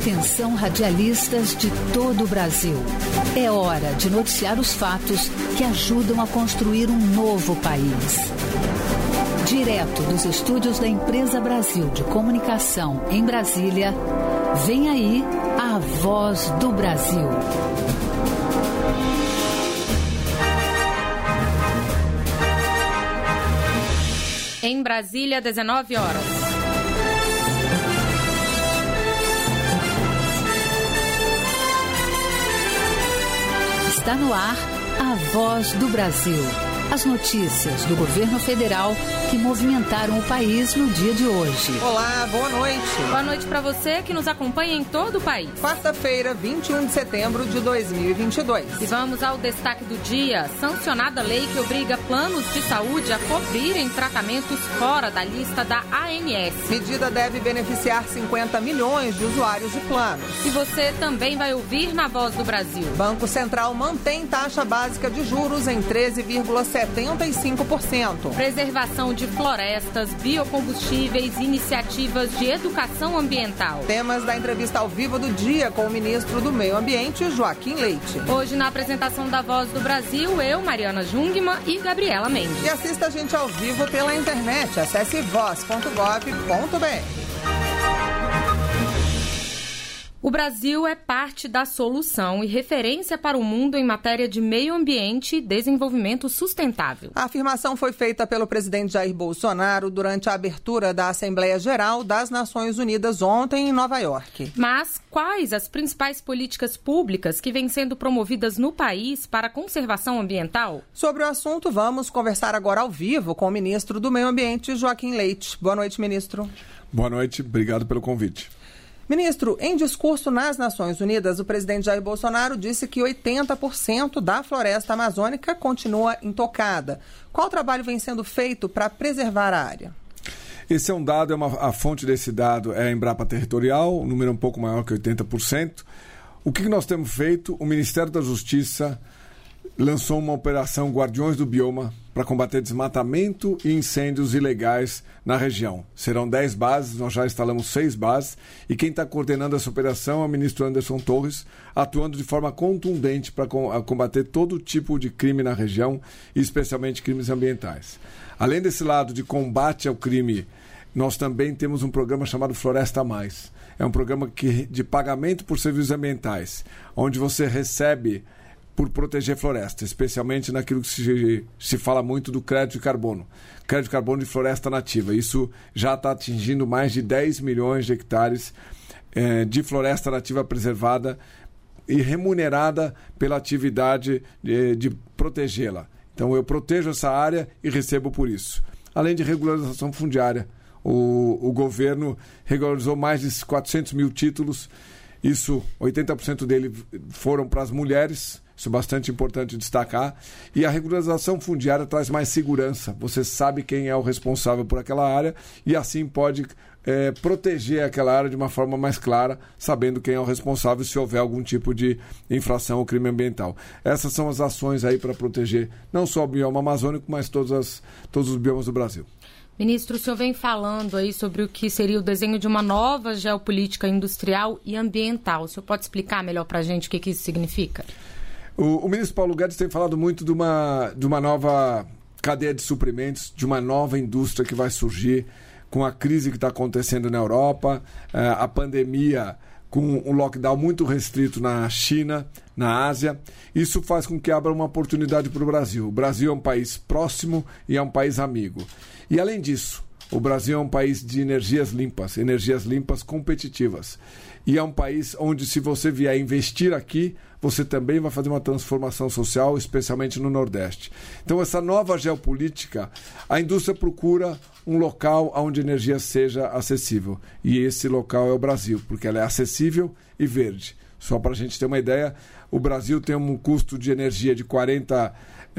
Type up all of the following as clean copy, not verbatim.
Atenção, radialistas de todo o Brasil. É hora de noticiar os fatos que ajudam a construir um novo país. Direto dos estúdios da Empresa Brasil de Comunicação em Brasília, vem aí a Voz do Brasil. Em Brasília, 19 horas. Está no ar a Voz do Brasil. As notícias do governo federal que movimentaram o país no dia de hoje. Olá, boa noite. Boa noite para você que nos acompanha em todo o país. Quarta-feira, 21 de setembro de 2022. E vamos ao destaque do dia. Sancionada a lei que obriga planos de saúde a cobrirem tratamentos fora da lista da ANS. Medida deve beneficiar 50 milhões de usuários de planos. E você também vai ouvir na Voz do Brasil. Banco Central mantém taxa básica de juros em 13,75%. Preservação de florestas, biocombustíveis e iniciativas de educação ambiental. Temas da entrevista ao vivo do dia com o ministro do Meio Ambiente, Joaquim Leite. Hoje, na apresentação da Voz do Brasil, eu, Mariana Jungmann e Gabriela Mendes. E assista a gente ao vivo pela internet. Acesse voz.gov.br. O Brasil é parte da solução e referência para o mundo em matéria de meio ambiente e desenvolvimento sustentável. A afirmação foi feita pelo presidente Jair Bolsonaro durante a abertura da Assembleia Geral das Nações Unidas ontem em Nova York. Mas quais as principais políticas públicas que vêm sendo promovidas no país para a conservação ambiental? Sobre o assunto, vamos conversar agora ao vivo com o ministro do Meio Ambiente, Joaquim Leite. Boa noite, ministro. Boa noite, obrigado pelo convite. Ministro, em discurso nas Nações Unidas, o presidente Jair Bolsonaro disse que 80% da floresta amazônica continua intocada. Qual trabalho vem sendo feito para preservar a área? Esse é um dado, a fonte desse dado é a Embrapa Territorial, um número um pouco maior que 80%. O que nós temos feito? O Ministério da Justiça lançou uma operação Guardiões do Bioma para combater desmatamento e incêndios ilegais na região. Serão 10 bases, nós já instalamos 6 bases, e quem está coordenando essa operação é o ministro Anderson Torres, atuando de forma contundente para combater todo tipo de crime na região, e especialmente crimes ambientais. Além desse lado de combate ao crime, nós também temos um programa chamado Floresta Mais. É um programa de pagamento por serviços ambientais, onde você recebe por proteger floresta, especialmente naquilo que se fala muito do crédito de carbono. Crédito de carbono de floresta nativa. Isso já está atingindo mais de 10 milhões de hectares de floresta nativa preservada e remunerada pela atividade de protegê-la. Então eu protejo essa área e recebo por isso. Além de regularização fundiária. O governo regularizou mais de 400 mil títulos. Isso, 80% dele foram para as mulheres. Isso é bastante importante destacar. E a regularização fundiária traz mais segurança. Você sabe quem é o responsável por aquela área e assim pode proteger aquela área de uma forma mais clara, sabendo quem é o responsável se houver algum tipo de infração ou crime ambiental. Essas são as ações aí para proteger não só o bioma amazônico, mas todos os biomas do Brasil. Ministro, o senhor vem falando aí sobre o que seria o desenho de uma nova geopolítica industrial e ambiental. O senhor pode explicar melhor para a gente o que isso significa? O ministro Paulo Guedes tem falado muito de uma nova cadeia de suprimentos, de uma nova indústria que vai surgir com a crise que está acontecendo na Europa, a pandemia com um lockdown muito restrito na China, na Ásia. Isso faz com que abra uma oportunidade para o Brasil. O Brasil é um país próximo e é um país amigo. E além disso, o Brasil é um país de energias limpas competitivas. E é um país onde, se você vier investir aqui, você também vai fazer uma transformação social, especialmente no Nordeste. Então, essa nova geopolítica, a indústria procura um local onde a energia seja acessível. E esse local é o Brasil, porque ela é acessível e verde. Só para a gente ter uma ideia, o Brasil tem um custo de energia de 40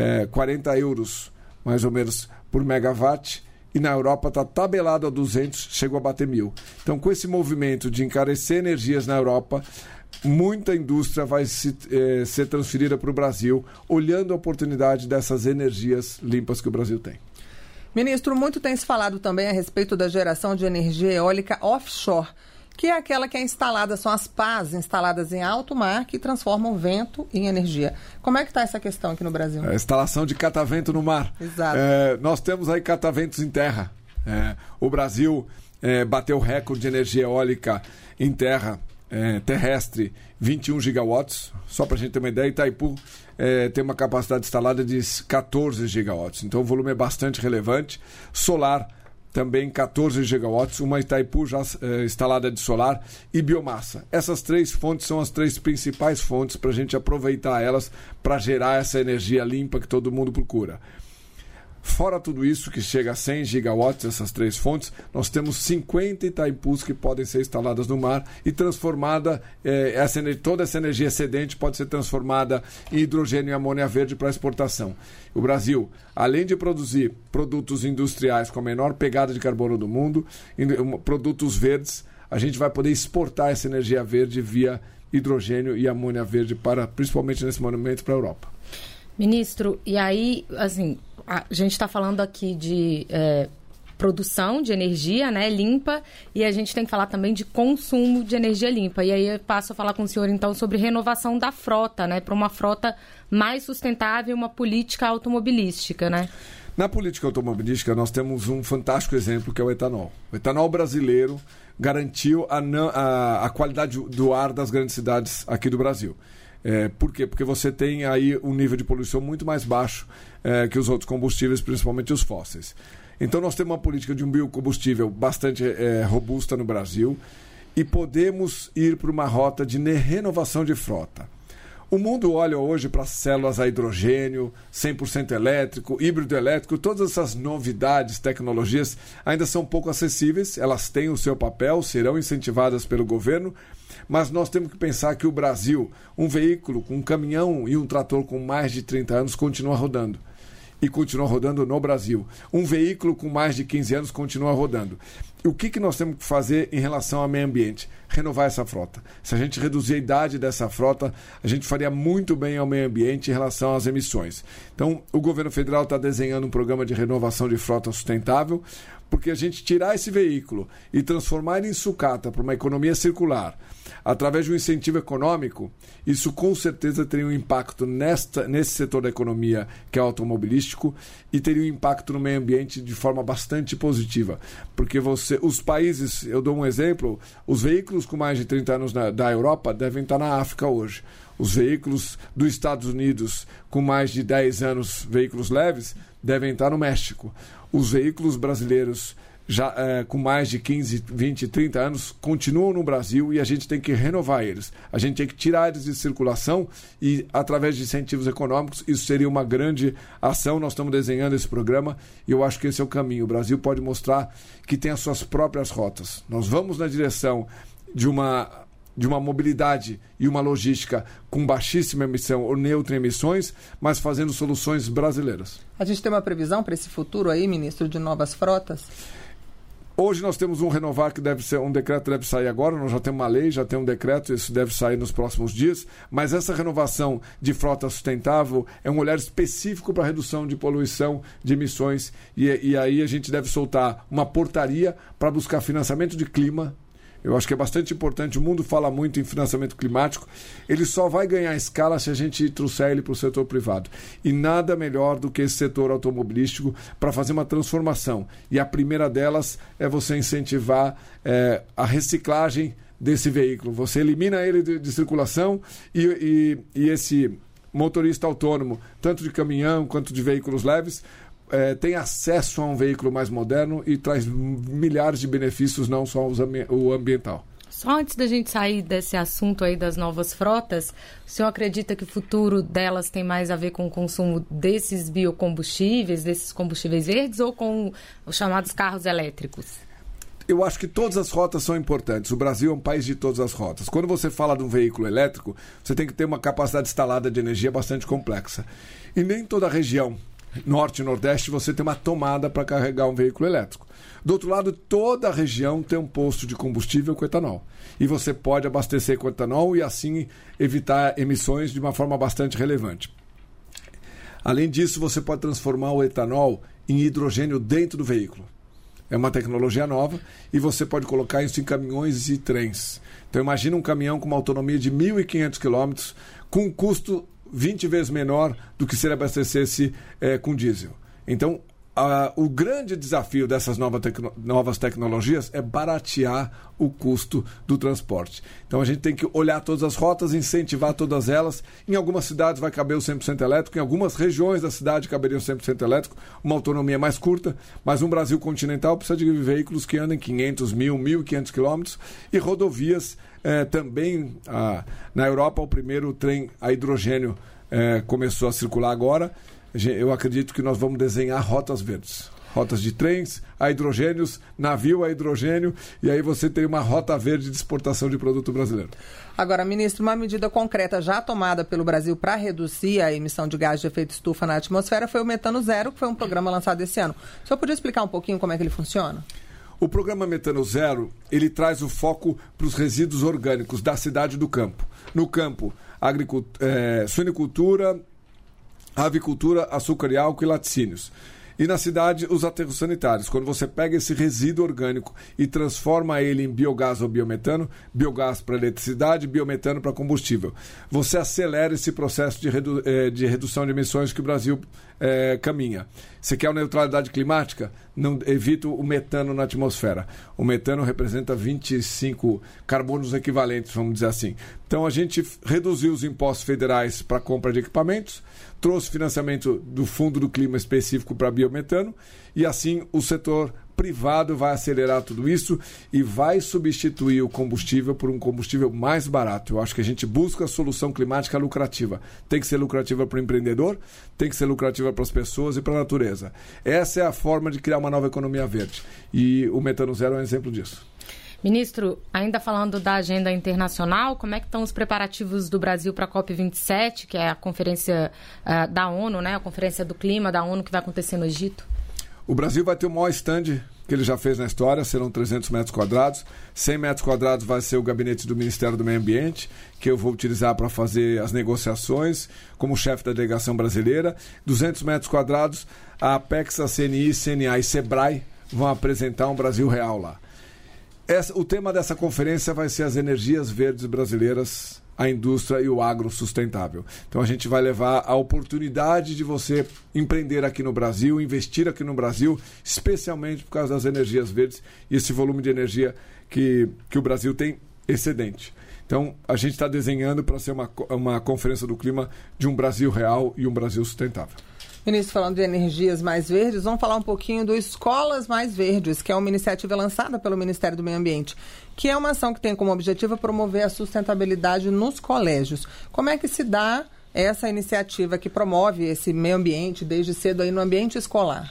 euros, mais ou menos, por megawatt, e na Europa está tabelado a 200, chegou a bater 1.000. Então, com esse movimento de encarecer energias na Europa, muita indústria vai ser transferida para o Brasil, olhando a oportunidade dessas energias limpas que o Brasil tem. Ministro, muito tem se falado também a respeito da geração de energia eólica offshore. que é aquela que é instalada, são as pás instaladas em alto mar que transformam o vento em energia. Como é que está essa questão aqui no Brasil? A instalação de catavento no mar. Exato. Nós temos aí cataventos em terra. O Brasil bateu recorde de energia eólica em terra, terrestre, 21 gigawatts. Só para a gente ter uma ideia, Itaipu tem uma capacidade instalada de 14 gigawatts. Então o volume é bastante relevante. Solar, também 14 gigawatts, uma Itaipu já instalada de solar e biomassa. Essas 3 fontes são as 3 principais fontes para a gente aproveitar elas para gerar essa energia limpa que todo mundo procura. Fora tudo isso, que chega a 100 gigawatts, essas 3 fontes, nós temos 50 Itaipus que podem ser instaladas no mar e transformada, toda essa energia excedente pode ser transformada em hidrogênio e amônia verde para exportação. O Brasil, além de produzir produtos industriais com a menor pegada de carbono do mundo, produtos verdes, a gente vai poder exportar essa energia verde via hidrogênio e amônia verde, principalmente nesse momento, para a Europa. Ministro, e aí, assim, a gente está falando aqui de produção de energia, né, limpa, e a gente tem que falar também de consumo de energia limpa. E aí eu passo a falar com o senhor, então, sobre renovação da frota, né, para uma frota mais sustentável, uma política automobilística, né? Na política automobilística, nós temos um fantástico exemplo, que é o etanol. O etanol brasileiro garantiu a qualidade do ar das grandes cidades aqui do Brasil. Por quê? Porque você tem aí um nível de poluição muito mais baixo que os outros combustíveis, principalmente os fósseis. Então nós temos uma política de um biocombustível bastante robusta no Brasil e podemos ir para uma rota de renovação de frota. O mundo olha hoje para células a hidrogênio, 100% elétrico, híbrido elétrico, todas essas novidades, tecnologias ainda são pouco acessíveis, elas têm o seu papel, serão incentivadas pelo governo, mas nós temos que pensar que o Brasil, um veículo, um caminhão e um trator com mais de 30 anos continua rodando. E continua rodando no Brasil. Um veículo com mais de 15 anos continua rodando. E o que nós temos que fazer em relação ao meio ambiente? Renovar essa frota. Se a gente reduzir a idade dessa frota, a gente faria muito bem ao meio ambiente em relação às emissões. Então, o governo federal está desenhando um programa de renovação de frota sustentável, porque a gente tirar esse veículo e transformar ele em sucata para uma economia circular, através de um incentivo econômico, isso com certeza teria um impacto nesse setor da economia que é automobilístico e teria um impacto no meio ambiente de forma bastante positiva. Porque os países, eu dou um exemplo, os veículos com mais de 30 anos da Europa devem estar na África hoje. Os veículos dos Estados Unidos com mais de 10 anos, veículos leves, devem estar no México. Os veículos brasileiros já com mais de 15, 20, 30 anos continuam no Brasil e a gente tem que renovar eles. A gente tem que tirar eles de circulação e, através de incentivos econômicos, isso seria uma grande ação. Nós estamos desenhando esse programa e eu acho que esse é o caminho. O Brasil pode mostrar que tem as suas próprias rotas. Nós vamos na direção de uma mobilidade e uma logística com baixíssima emissão ou neutra em emissões, mas fazendo soluções brasileiras. A gente tem uma previsão para esse futuro aí, ministro, de novas frotas? Hoje nós temos um renovar que deve ser, um decreto deve sair agora, nós já temos uma lei, já tem um decreto, isso deve sair nos próximos dias, mas essa renovação de frota sustentável é um olhar específico para a redução de poluição, de emissões, e aí a gente deve soltar uma portaria para buscar financiamento de clima. Eu acho que é bastante importante, o mundo fala muito em financiamento climático, ele só vai ganhar escala se a gente trouxer ele para o setor privado. E nada melhor do que esse setor automobilístico para fazer uma transformação. E a primeira delas é você incentivar a reciclagem desse veículo. Você elimina ele de circulação e esse motorista autônomo, tanto de caminhão quanto de veículos leves, tem acesso a um veículo mais moderno e traz milhares de benefícios, não só o ambiental. Só antes da gente sair desse assunto aí das novas frotas, o senhor acredita que o futuro delas tem mais a ver com o consumo desses biocombustíveis, desses combustíveis verdes, ou com os chamados carros elétricos? Eu acho que todas as rotas são importantes. O Brasil é um país de todas as rotas. Quando você fala de um veículo elétrico, você tem que ter uma capacidade instalada de energia bastante complexa. E nem toda a região Norte e Nordeste, você tem uma tomada para carregar um veículo elétrico. Do outro lado, toda a região tem um posto de combustível com etanol. E você pode abastecer com etanol e assim evitar emissões de uma forma bastante relevante. Além disso, você pode transformar o etanol em hidrogênio dentro do veículo. É uma tecnologia nova e você pode colocar isso em caminhões e trens. Então imagina um caminhão com uma autonomia de 1.500 quilômetros com um custo 20 vezes menor do que se ele abastecesse com diesel. Então, o grande desafio dessas novas tecnologias é baratear o custo do transporte. Então a gente tem que olhar todas as rotas, incentivar todas elas. Em algumas cidades vai caber o 100% elétrico, em algumas regiões da cidade caberia o 100% elétrico, uma autonomia mais curta, mas um Brasil continental precisa de veículos que andem 500, 1.500 quilômetros e rodovias também. Na Europa, o primeiro trem a hidrogênio começou a circular agora. Eu acredito que nós vamos desenhar rotas verdes. Rotas de trens a hidrogênios, navio a hidrogênio, e aí você tem uma rota verde de exportação de produto brasileiro. Agora, ministro, uma medida concreta já tomada pelo Brasil para reduzir a emissão de gás de efeito estufa na atmosfera foi o Metano Zero, que foi um programa lançado esse ano. O senhor podia explicar um pouquinho como é que ele funciona? O programa Metano Zero, ele traz o foco para os resíduos orgânicos da cidade e do campo. No campo, suinicultura, avicultura, açúcar e álcool e laticínios. E na cidade, os aterros sanitários. Quando você pega esse resíduo orgânico e transforma ele em biogás ou biometano, biogás para eletricidade, biometano para combustível, você acelera esse processo de redução de emissões que o Brasil caminha. Você quer a neutralidade climática? Não evita o metano na atmosfera. O metano representa 25 carbonos equivalentes, vamos dizer assim. Então a gente reduziu os impostos federais para compra de equipamentos, trouxe financiamento do Fundo do Clima específico para biometano e assim o setor privado vai acelerar tudo isso e vai substituir o combustível por um combustível mais barato. Eu acho que a gente busca a solução climática lucrativa. Tem que ser lucrativa para o empreendedor, tem que ser lucrativa para as pessoas e para a natureza. Essa é a forma de criar uma nova economia verde. E o Metano Zero é um exemplo disso. Ministro, ainda falando da agenda internacional, como é que estão os preparativos do Brasil para a COP27, que é a conferência da ONU, né? A conferência do clima da ONU que vai acontecer no Egito? O Brasil vai ter o maior stand que ele já fez na história, serão 300 metros quadrados. 100 metros quadrados vai ser o gabinete do Ministério do Meio Ambiente, que eu vou utilizar para fazer as negociações como chefe da delegação brasileira. 200 metros quadrados, a Apex, a CNI, CNA e SEBRAE vão apresentar um Brasil real lá. O tema dessa conferência vai ser as energias verdes brasileiras, a indústria e o agro sustentável. Então a gente vai levar a oportunidade de você empreender aqui no Brasil, investir aqui no Brasil, especialmente por causa das energias verdes e esse volume de energia que o Brasil tem excedente. Então a gente está desenhando para ser uma conferência do clima de um Brasil real e um Brasil sustentável. Ministro, falando de energias mais verdes, vamos falar um pouquinho do Escolas Mais Verdes, que é uma iniciativa lançada pelo Ministério do Meio Ambiente, que é uma ação que tem como objetivo promover a sustentabilidade nos colégios. Como é que se dá essa iniciativa que promove esse meio ambiente desde cedo aí no ambiente escolar?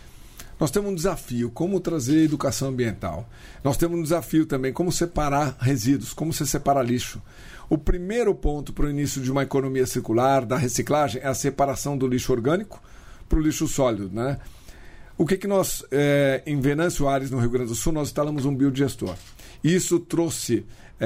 Nós temos um desafio, como trazer educação ambiental. Nós temos um desafio também, como separar resíduos, como você separa lixo. O primeiro ponto para o início de uma economia circular, da reciclagem, é a separação do lixo orgânico para o lixo sólido, né? O que nós, em Venâncio Aires, no Rio Grande do Sul, nós instalamos um biodigestor. Isso trouxe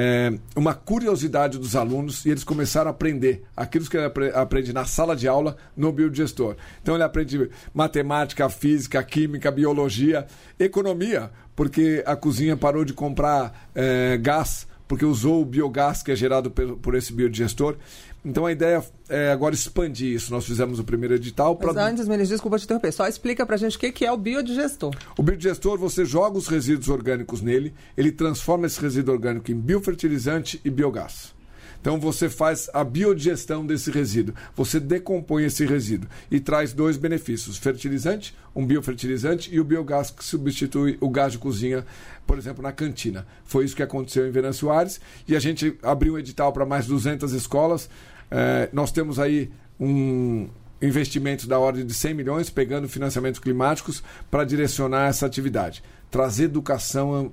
uma curiosidade dos alunos e eles começaram a aprender aquilo que ele aprende na sala de aula no biodigestor. Então ele aprende matemática, física, química, biologia, economia, porque a cozinha parou de comprar gás, porque usou o biogás que é gerado por esse biodigestor. Então a ideia é agora expandir isso. Nós fizemos o primeiro edital. Mas antes, ministro, desculpa te interromper. Só explica pra gente o que é o biodigestor. O biodigestor, você joga os resíduos orgânicos nele, ele transforma esse resíduo orgânico em biofertilizante e biogás. Então você faz a biodigestão desse resíduo, você decompõe esse resíduo e traz dois benefícios: fertilizante, um biofertilizante, e o biogás que substitui o gás de cozinha, por exemplo, na cantina. Foi isso que aconteceu em Venâncio Aires e a gente abriu um edital para mais 200 escolas. Nós temos aí um investimento da ordem de 100 milhões, pegando financiamentos climáticos para direcionar essa atividade. Trazer educação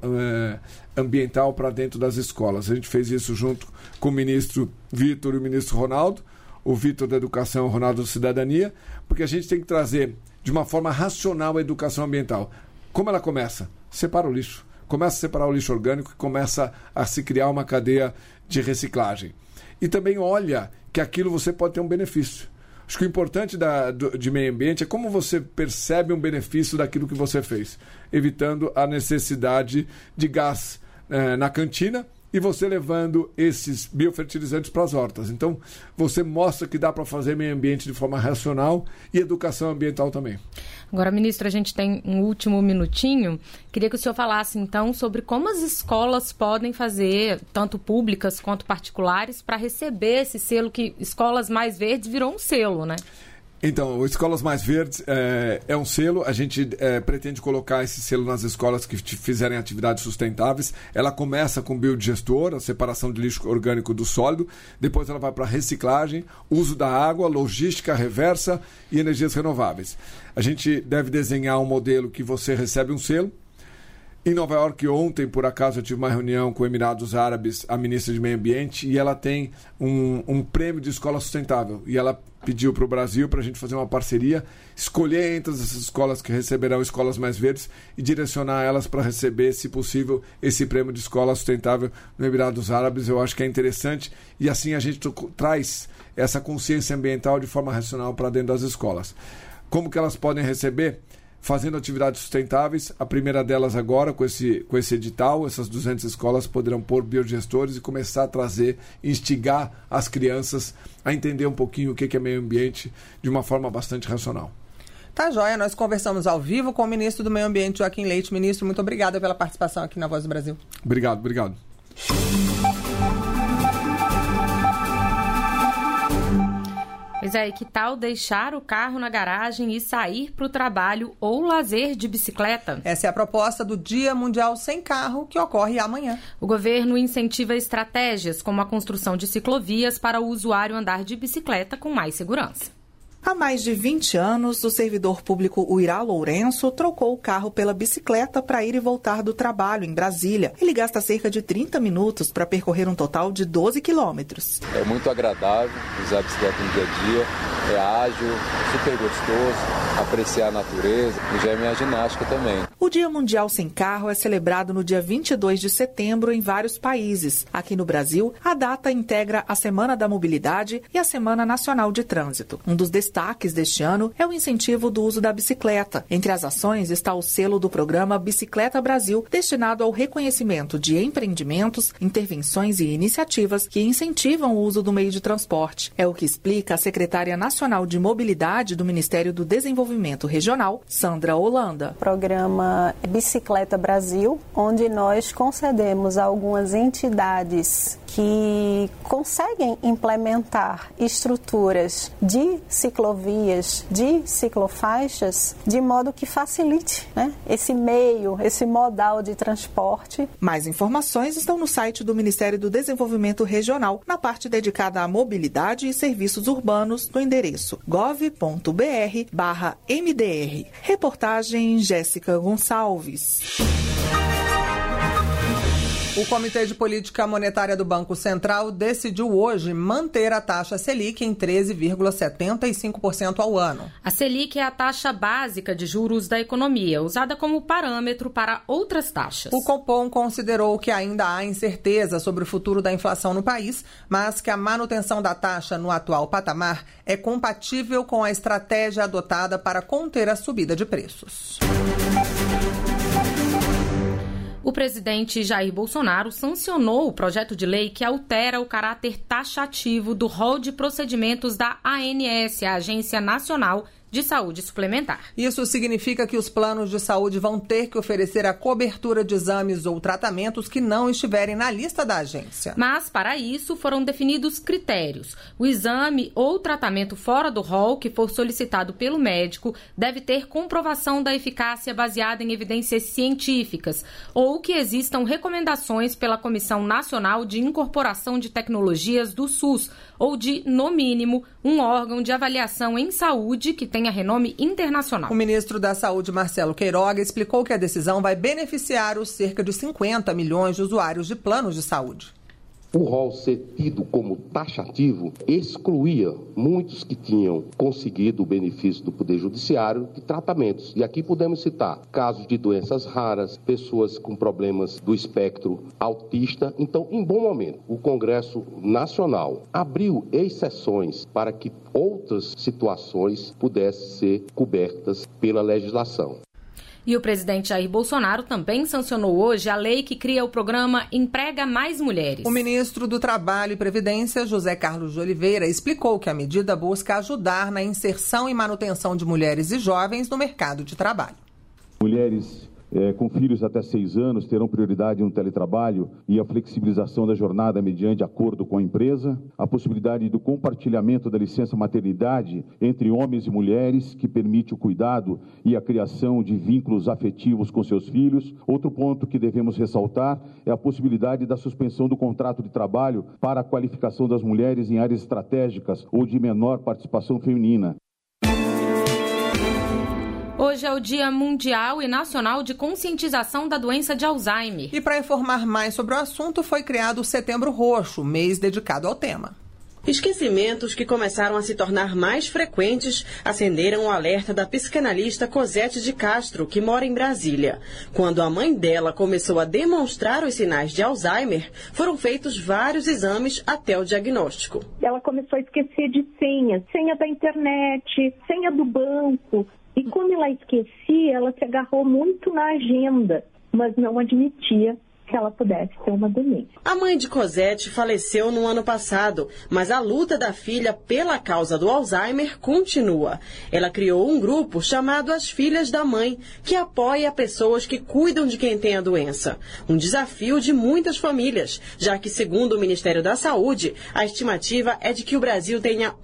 ambiental para dentro das escolas. A gente fez isso junto com o ministro Vitor e o ministro Ronaldo, o Vitor da Educação, o Ronaldo da Cidadania, porque a gente tem que trazer de uma forma racional a educação ambiental. Como ela começa? Separa o lixo. Começa a separar o lixo orgânico e começa a se criar uma cadeia de reciclagem. E também olha que aquilo você pode ter um benefício. Acho que o importante de meio ambiente é como você percebe um benefício daquilo que você fez, evitando a necessidade de gás na cantina e você levando esses biofertilizantes para as hortas. Então, você mostra que dá para fazer meio ambiente de forma racional e educação ambiental também. Agora, ministro, a gente tem um último minutinho. Queria que o senhor falasse, então, sobre como as escolas podem fazer, tanto públicas quanto particulares, para receber esse selo, que Escolas Mais Verdes virou um selo, né? Então, o Escolas Mais Verdes é um selo. A gente pretende colocar esse selo nas escolas que fizerem atividades sustentáveis. Ela começa com biodigestor, a separação de lixo orgânico do sólido. Depois ela vai para reciclagem, uso da água, logística reversa e energias renováveis. A gente deve desenhar um modelo que você recebe um selo. Em Nova York, ontem, por acaso, eu tive uma reunião com Emirados Árabes, a ministra de Meio Ambiente, e ela tem um prêmio de escola sustentável. E ela pediu para o Brasil para a gente fazer uma parceria, escolher entre essas escolas que receberão Escolas Mais Verdes e direcionar elas para receber, se possível, esse prêmio de escola sustentável no Emirados Árabes. Eu acho que é interessante e assim a gente traz essa consciência ambiental de forma racional para dentro das escolas. Como que elas podem receber? Fazendo atividades sustentáveis. A primeira delas agora, com esse edital, essas 200 escolas poderão pôr biodigestores e começar a trazer, instigar as crianças a entender um pouquinho o que é meio ambiente de uma forma bastante racional. Tá joia, nós conversamos ao vivo com o ministro do Meio Ambiente, Joaquim Leite. Ministro, muito obrigada pela participação aqui na Voz do Brasil. Obrigado. Pois é, e que tal deixar o carro na garagem e sair para o trabalho ou lazer de bicicleta? Essa é a proposta do Dia Mundial Sem Carro, que ocorre amanhã. O governo incentiva estratégias como a construção de ciclovias para o usuário andar de bicicleta com mais segurança. Há mais de 20 anos, o servidor público Uirá Lourenço trocou o carro pela bicicleta para ir e voltar do trabalho em Brasília. Ele gasta cerca de 30 minutos para percorrer um total de 12 quilômetros. É muito agradável usar a bicicleta no dia a dia, é ágil, super gostoso, apreciar a natureza e já é minha ginástica também. O Dia Mundial Sem Carro é celebrado no dia 22 de setembro em vários países. Aqui no Brasil, a data integra a Semana da Mobilidade e a Semana Nacional de Trânsito. Um dos destaques deste ano é o incentivo do uso da bicicleta. Entre as ações está o selo do programa Bicicleta Brasil, destinado ao reconhecimento de empreendimentos, intervenções e iniciativas que incentivam o uso do meio de transporte. É o que explica a secretária nacional de Mobilidade do Ministério do Desenvolvimento Regional, Sandra Holanda. Programa Bicicleta Brasil, onde nós concedemos a algumas entidades que conseguem implementar estruturas de ciclovias, de ciclofaixas, de modo que facilite, né, esse meio, esse modal de transporte. Mais informações estão no site do Ministério do Desenvolvimento Regional, na parte dedicada à mobilidade e serviços urbanos, no endereço gov.br/MDR. Reportagem Jéssica Gonçalves. O Comitê de Política Monetária do Banco Central decidiu hoje manter a taxa Selic em 13,75% ao ano. A Selic é a taxa básica de juros da economia, usada como parâmetro para outras taxas. O Copom considerou que ainda há incerteza sobre o futuro da inflação no país, mas que a manutenção da taxa no atual patamar é compatível com a estratégia adotada para conter a subida de preços. O presidente Jair Bolsonaro sancionou o projeto de lei que altera o caráter taxativo do rol de procedimentos da ANS, a Agência Nacional de Saúde Suplementar. Isso significa que os planos de saúde vão ter que oferecer a cobertura de exames ou tratamentos que não estiverem na lista da agência. Mas, para isso, foram definidos critérios. O exame ou tratamento fora do rol que for solicitado pelo médico deve ter comprovação da eficácia baseada em evidências científicas ou que existam recomendações pela Comissão Nacional de Incorporação de Tecnologias do SUS ou de, no mínimo, um órgão de avaliação em saúde que tenha renome internacional. O ministro da Saúde, Marcelo Queiroga, explicou que a decisão vai beneficiar os cerca de 50 milhões de usuários de planos de saúde. O rol ser tido como taxativo excluía muitos que tinham conseguido o benefício do Poder Judiciário de tratamentos. E aqui podemos citar casos de doenças raras, pessoas com problemas do espectro autista. Então, em bom momento, o Congresso Nacional abriu exceções para que outras situações pudessem ser cobertas pela legislação. E o presidente Jair Bolsonaro também sancionou hoje a lei que cria o programa Emprega Mais Mulheres. O ministro do Trabalho e Previdência, José Carlos de Oliveira, explicou que a medida busca ajudar na inserção e manutenção de mulheres e jovens no mercado de trabalho. Mulheres com filhos até 6 anos terão prioridade no teletrabalho e a flexibilização da jornada mediante acordo com a empresa, a possibilidade do compartilhamento da licença maternidade entre homens e mulheres, que permite o cuidado e a criação de vínculos afetivos com seus filhos. Outro ponto que devemos ressaltar é a possibilidade da suspensão do contrato de trabalho para a qualificação das mulheres em áreas estratégicas ou de menor participação feminina. Hoje é o Dia Mundial e Nacional de Conscientização da Doença de Alzheimer. E para informar mais sobre o assunto, foi criado o Setembro Roxo, mês dedicado ao tema. Esquecimentos que começaram a se tornar mais frequentes acenderam o alerta da psicanalista Cosete de Castro, que mora em Brasília. Quando a mãe dela começou a demonstrar os sinais de Alzheimer, foram feitos vários exames até o diagnóstico. Ela começou a esquecer de senha da internet, senha do banco. E quando ela esquecia, ela se agarrou muito na agenda, mas não admitia que ela pudesse ter uma demência. A mãe de Cosete faleceu no ano passado, mas a luta da filha pela causa do Alzheimer continua. Ela criou um grupo chamado As Filhas da Mãe, que apoia pessoas que cuidam de quem tem a doença. Um desafio de muitas famílias, já que, segundo o Ministério da Saúde, a estimativa é de que o Brasil tenha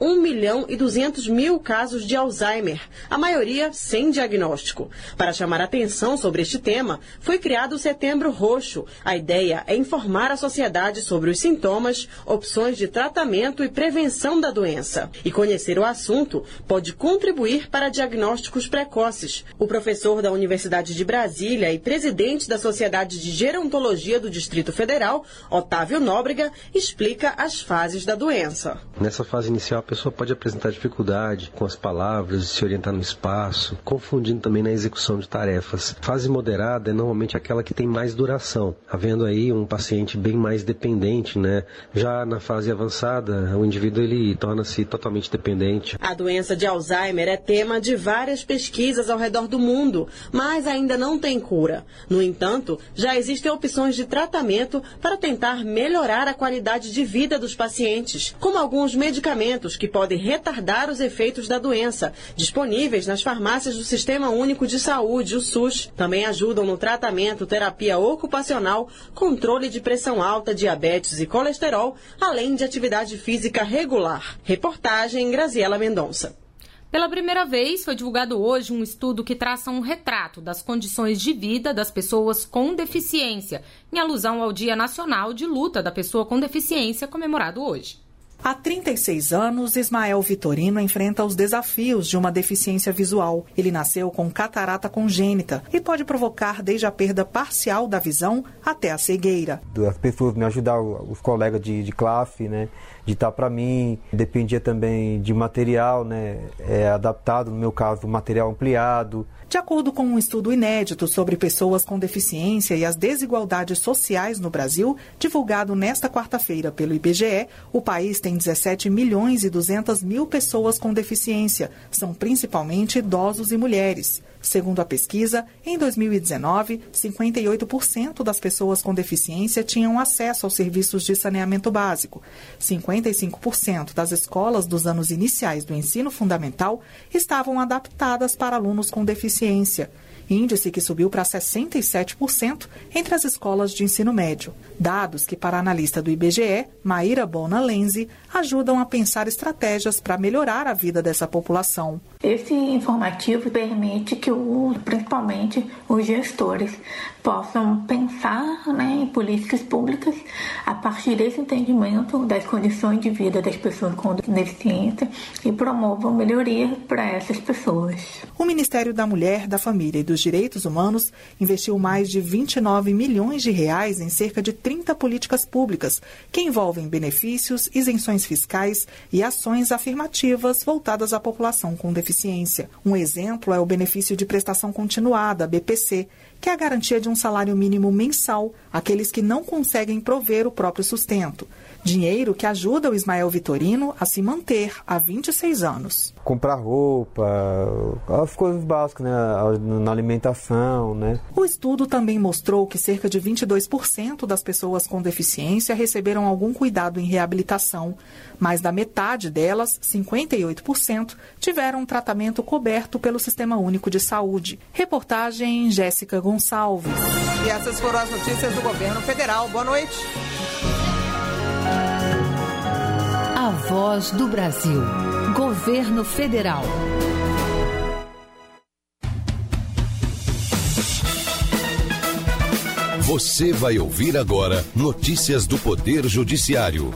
1.200.000 casos de Alzheimer, a maioria sem diagnóstico. Para chamar atenção sobre este tema, foi criado o Setembro Roxo. A ideia é informar a sociedade sobre os sintomas, opções de tratamento e prevenção da doença. E conhecer o assunto pode contribuir para diagnósticos precoces. O professor da Universidade de Brasília e presidente da Sociedade de Gerontologia do Distrito Federal, Otávio Nóbrega, explica as fases da doença. Nessa fase inicial, a pessoa pode apresentar dificuldade com as palavras, se orientar no espaço, confundindo também na execução de tarefas. Fase moderada é normalmente aquela que tem mais duração, havendo aí um paciente bem mais dependente, né? Já na fase avançada, o indivíduo ele torna-se totalmente dependente. A doença de Alzheimer é tema de várias pesquisas ao redor do mundo, mas ainda não tem cura. No entanto, já existem opções de tratamento para tentar melhorar a qualidade de vida dos pacientes, como alguns medicamentos que podem retardar os efeitos da doença, disponíveis nas farmácias do Sistema Único de Saúde, o SUS. Também ajudam no tratamento, terapia ocupacional, controle de pressão alta, diabetes e colesterol, além de atividade física regular. Reportagem Graziela Mendonça. Pela primeira vez, foi divulgado hoje um estudo que traça um retrato das condições de vida das pessoas com deficiência, em alusão ao Dia Nacional de Luta da Pessoa com Deficiência, comemorado hoje. Há 36 anos, Ismael Vitorino enfrenta os desafios de uma deficiência visual. Ele nasceu com catarata congênita e pode provocar desde a perda parcial da visão até a cegueira. As pessoas me ajudaram, os colegas de classe, né, de estar para mim. Dependia também de material, né, adaptado, no meu caso, material ampliado. De acordo com um estudo inédito sobre pessoas com deficiência e as desigualdades sociais no Brasil, divulgado nesta quarta-feira pelo IBGE, o país tem 17.200.000 pessoas com deficiência. São principalmente idosos e mulheres. Segundo a pesquisa, em 2019, 58% das pessoas com deficiência tinham acesso aos serviços de saneamento básico. 55% das escolas dos anos iniciais do ensino fundamental estavam adaptadas para alunos com deficiência. Índice que subiu para 67% entre as escolas de ensino médio. Dados que, para a analista do IBGE, Maíra Bona Lenzi, ajudam a pensar estratégias para melhorar a vida dessa população. Esse informativo permite que, principalmente, os gestores possam pensar, em políticas públicas a partir desse entendimento das condições de vida das pessoas com deficiência e promovam melhoria para essas pessoas. O Ministério da Mulher, da Família e do dos Direitos Humanos investiu mais de 29 milhões de reais em cerca de 30 políticas públicas, que envolvem benefícios, isenções fiscais e ações afirmativas voltadas à população com deficiência. Um exemplo é o benefício de prestação continuada, BPC, que é a garantia de um salário mínimo mensal àqueles que não conseguem prover o próprio sustento. Dinheiro que ajuda o Ismael Vitorino a se manter há 26 anos. Comprar roupa, as coisas básicas, né? Na alimentação, né? O estudo também mostrou que cerca de 22% das pessoas com deficiência receberam algum cuidado em reabilitação. Mais da metade delas, 58%, tiveram um tratamento coberto pelo Sistema Único de Saúde. Reportagem Jéssica Gonçalves. E essas foram as notícias do governo federal. Boa noite. A Voz do Brasil. Governo Federal. Você vai ouvir agora notícias do Poder Judiciário.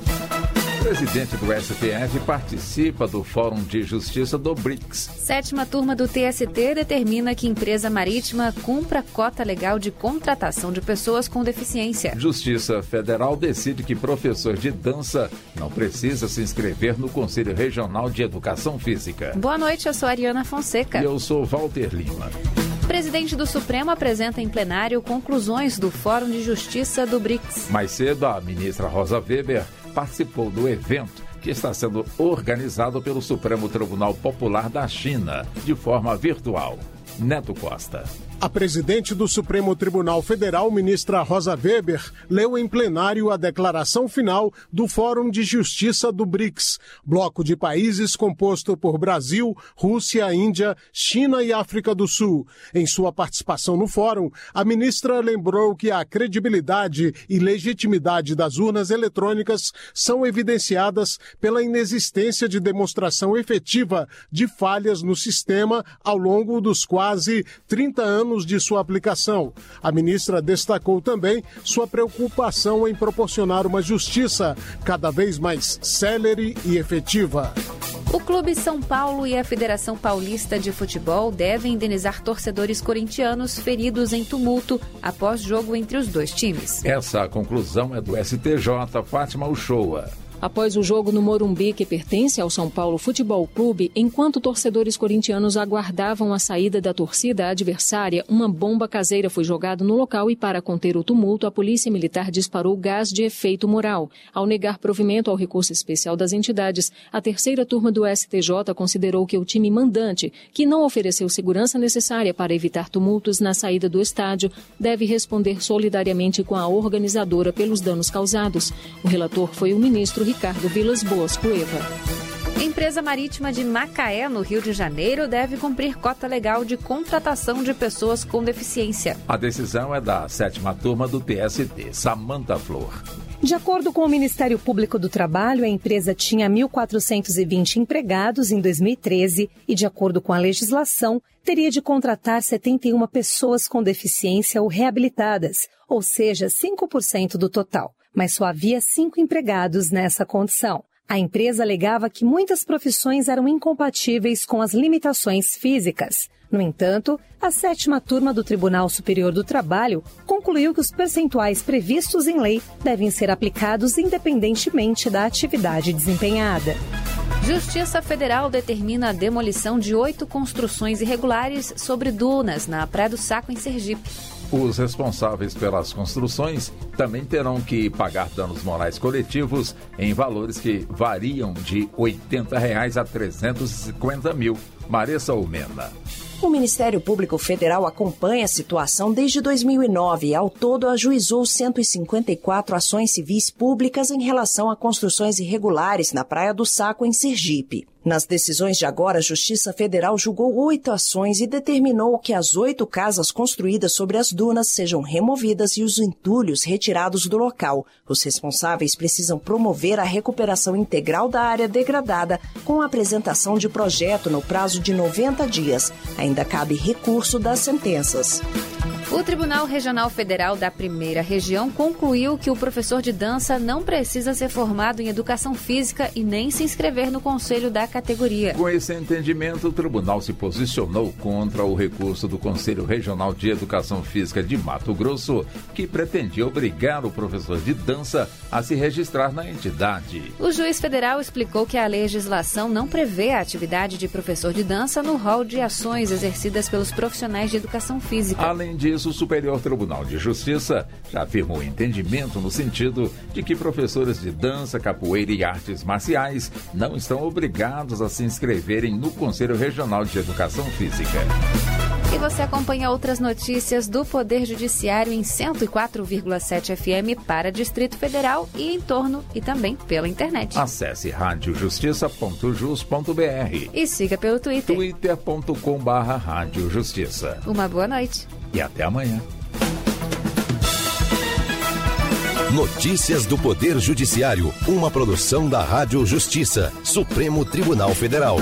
O presidente do STF participa do Fórum de Justiça do BRICS. 7ª turma do TST determina que empresa marítima cumpra cota legal de contratação de pessoas com deficiência. Justiça Federal decide que professor de dança não precisa se inscrever no Conselho Regional de Educação Física. Boa noite, eu sou Ariana Fonseca. E eu sou Walter Lima. O presidente do Supremo apresenta em plenário conclusões do Fórum de Justiça do BRICS. Mais cedo, a ministra Rosa Weber participou do evento que está sendo organizado pelo Supremo Tribunal Popular da China, de forma virtual. Neto Costa. A presidente do Supremo Tribunal Federal, ministra Rosa Weber, leu em plenário a declaração final do Fórum de Justiça do BRICS, bloco de países composto por Brasil, Rússia, Índia, China e África do Sul. Em sua participação no fórum, a ministra lembrou que a credibilidade e legitimidade das urnas eletrônicas são evidenciadas pela inexistência de demonstração efetiva de falhas no sistema ao longo dos quase 30 anos de sua aplicação. A ministra destacou também sua preocupação em proporcionar uma justiça cada vez mais célere e efetiva. O Clube São Paulo e a Federação Paulista de Futebol devem indenizar torcedores corintianos feridos em tumulto após jogo entre os dois times. Essa conclusão é do STJ, Fátima Uchoa. Após o jogo no Morumbi, que pertence ao São Paulo Futebol Clube, enquanto torcedores corintianos aguardavam a saída da torcida adversária, uma bomba caseira foi jogada no local e, para conter o tumulto, a Polícia Militar disparou gás de efeito moral. Ao negar provimento ao recurso especial das entidades, a 3ª turma do STJ considerou que o time mandante, que não ofereceu segurança necessária para evitar tumultos na saída do estádio, deve responder solidariamente com a organizadora pelos danos causados. O relator foi o ministro Ricardo Vilas Boas Cueva. Empresa marítima de Macaé, no Rio de Janeiro, deve cumprir cota legal de contratação de pessoas com deficiência. A decisão é da 7ª turma do TST, Samanta Flor. De acordo com o Ministério Público do Trabalho, a empresa tinha 1.420 empregados em 2013 e, de acordo com a legislação, teria de contratar 71 pessoas com deficiência ou reabilitadas, ou seja, 5% do total. Mas só havia 5 empregados nessa condição. A empresa alegava que muitas profissões eram incompatíveis com as limitações físicas. No entanto, a 7ª turma do Tribunal Superior do Trabalho concluiu que os percentuais previstos em lei devem ser aplicados independentemente da atividade desempenhada. Justiça Federal determina a demolição de 8 construções irregulares sobre dunas na Praia do Saco, em Sergipe. Os responsáveis pelas construções também terão que pagar danos morais coletivos em valores que variam de R$ 80 a R$ 350 mil. Maressa Almena. O Ministério Público Federal acompanha a situação desde 2009 e, ao todo, ajuizou 154 ações civis públicas em relação a construções irregulares na Praia do Saco, em Sergipe. Nas decisões de agora, a Justiça Federal julgou 8 ações e determinou que as 8 casas construídas sobre as dunas sejam removidas e os entulhos retirados do local. Os responsáveis precisam promover a recuperação integral da área degradada com a apresentação de projeto no prazo de 90 dias. Ainda cabe recurso das sentenças. O Tribunal Regional Federal da Primeira Região concluiu que o professor de dança não precisa ser formado em educação física e nem se inscrever no conselho da categoria. Com esse entendimento, o tribunal se posicionou contra o recurso do Conselho Regional de Educação Física de Mato Grosso, que pretendia obrigar o professor de dança a se registrar na entidade. O juiz federal explicou que a legislação não prevê a atividade de professor de dança no rol de ações exercidas pelos profissionais de educação física. Além disso, o Superior Tribunal de Justiça já afirmou entendimento no sentido de que professores de dança, capoeira e artes marciais não estão obrigados a se inscreverem no Conselho Regional de Educação Física. E você acompanha outras notícias do Poder Judiciário em 104,7 FM para Distrito Federal e em torno e também pela internet. Acesse radiojustiça.jus.br e siga pelo Twitter. twitter.com/radiojustiça. Uma boa noite. E até amanhã. Notícias do Poder Judiciário, uma produção da Rádio Justiça, Supremo Tribunal Federal.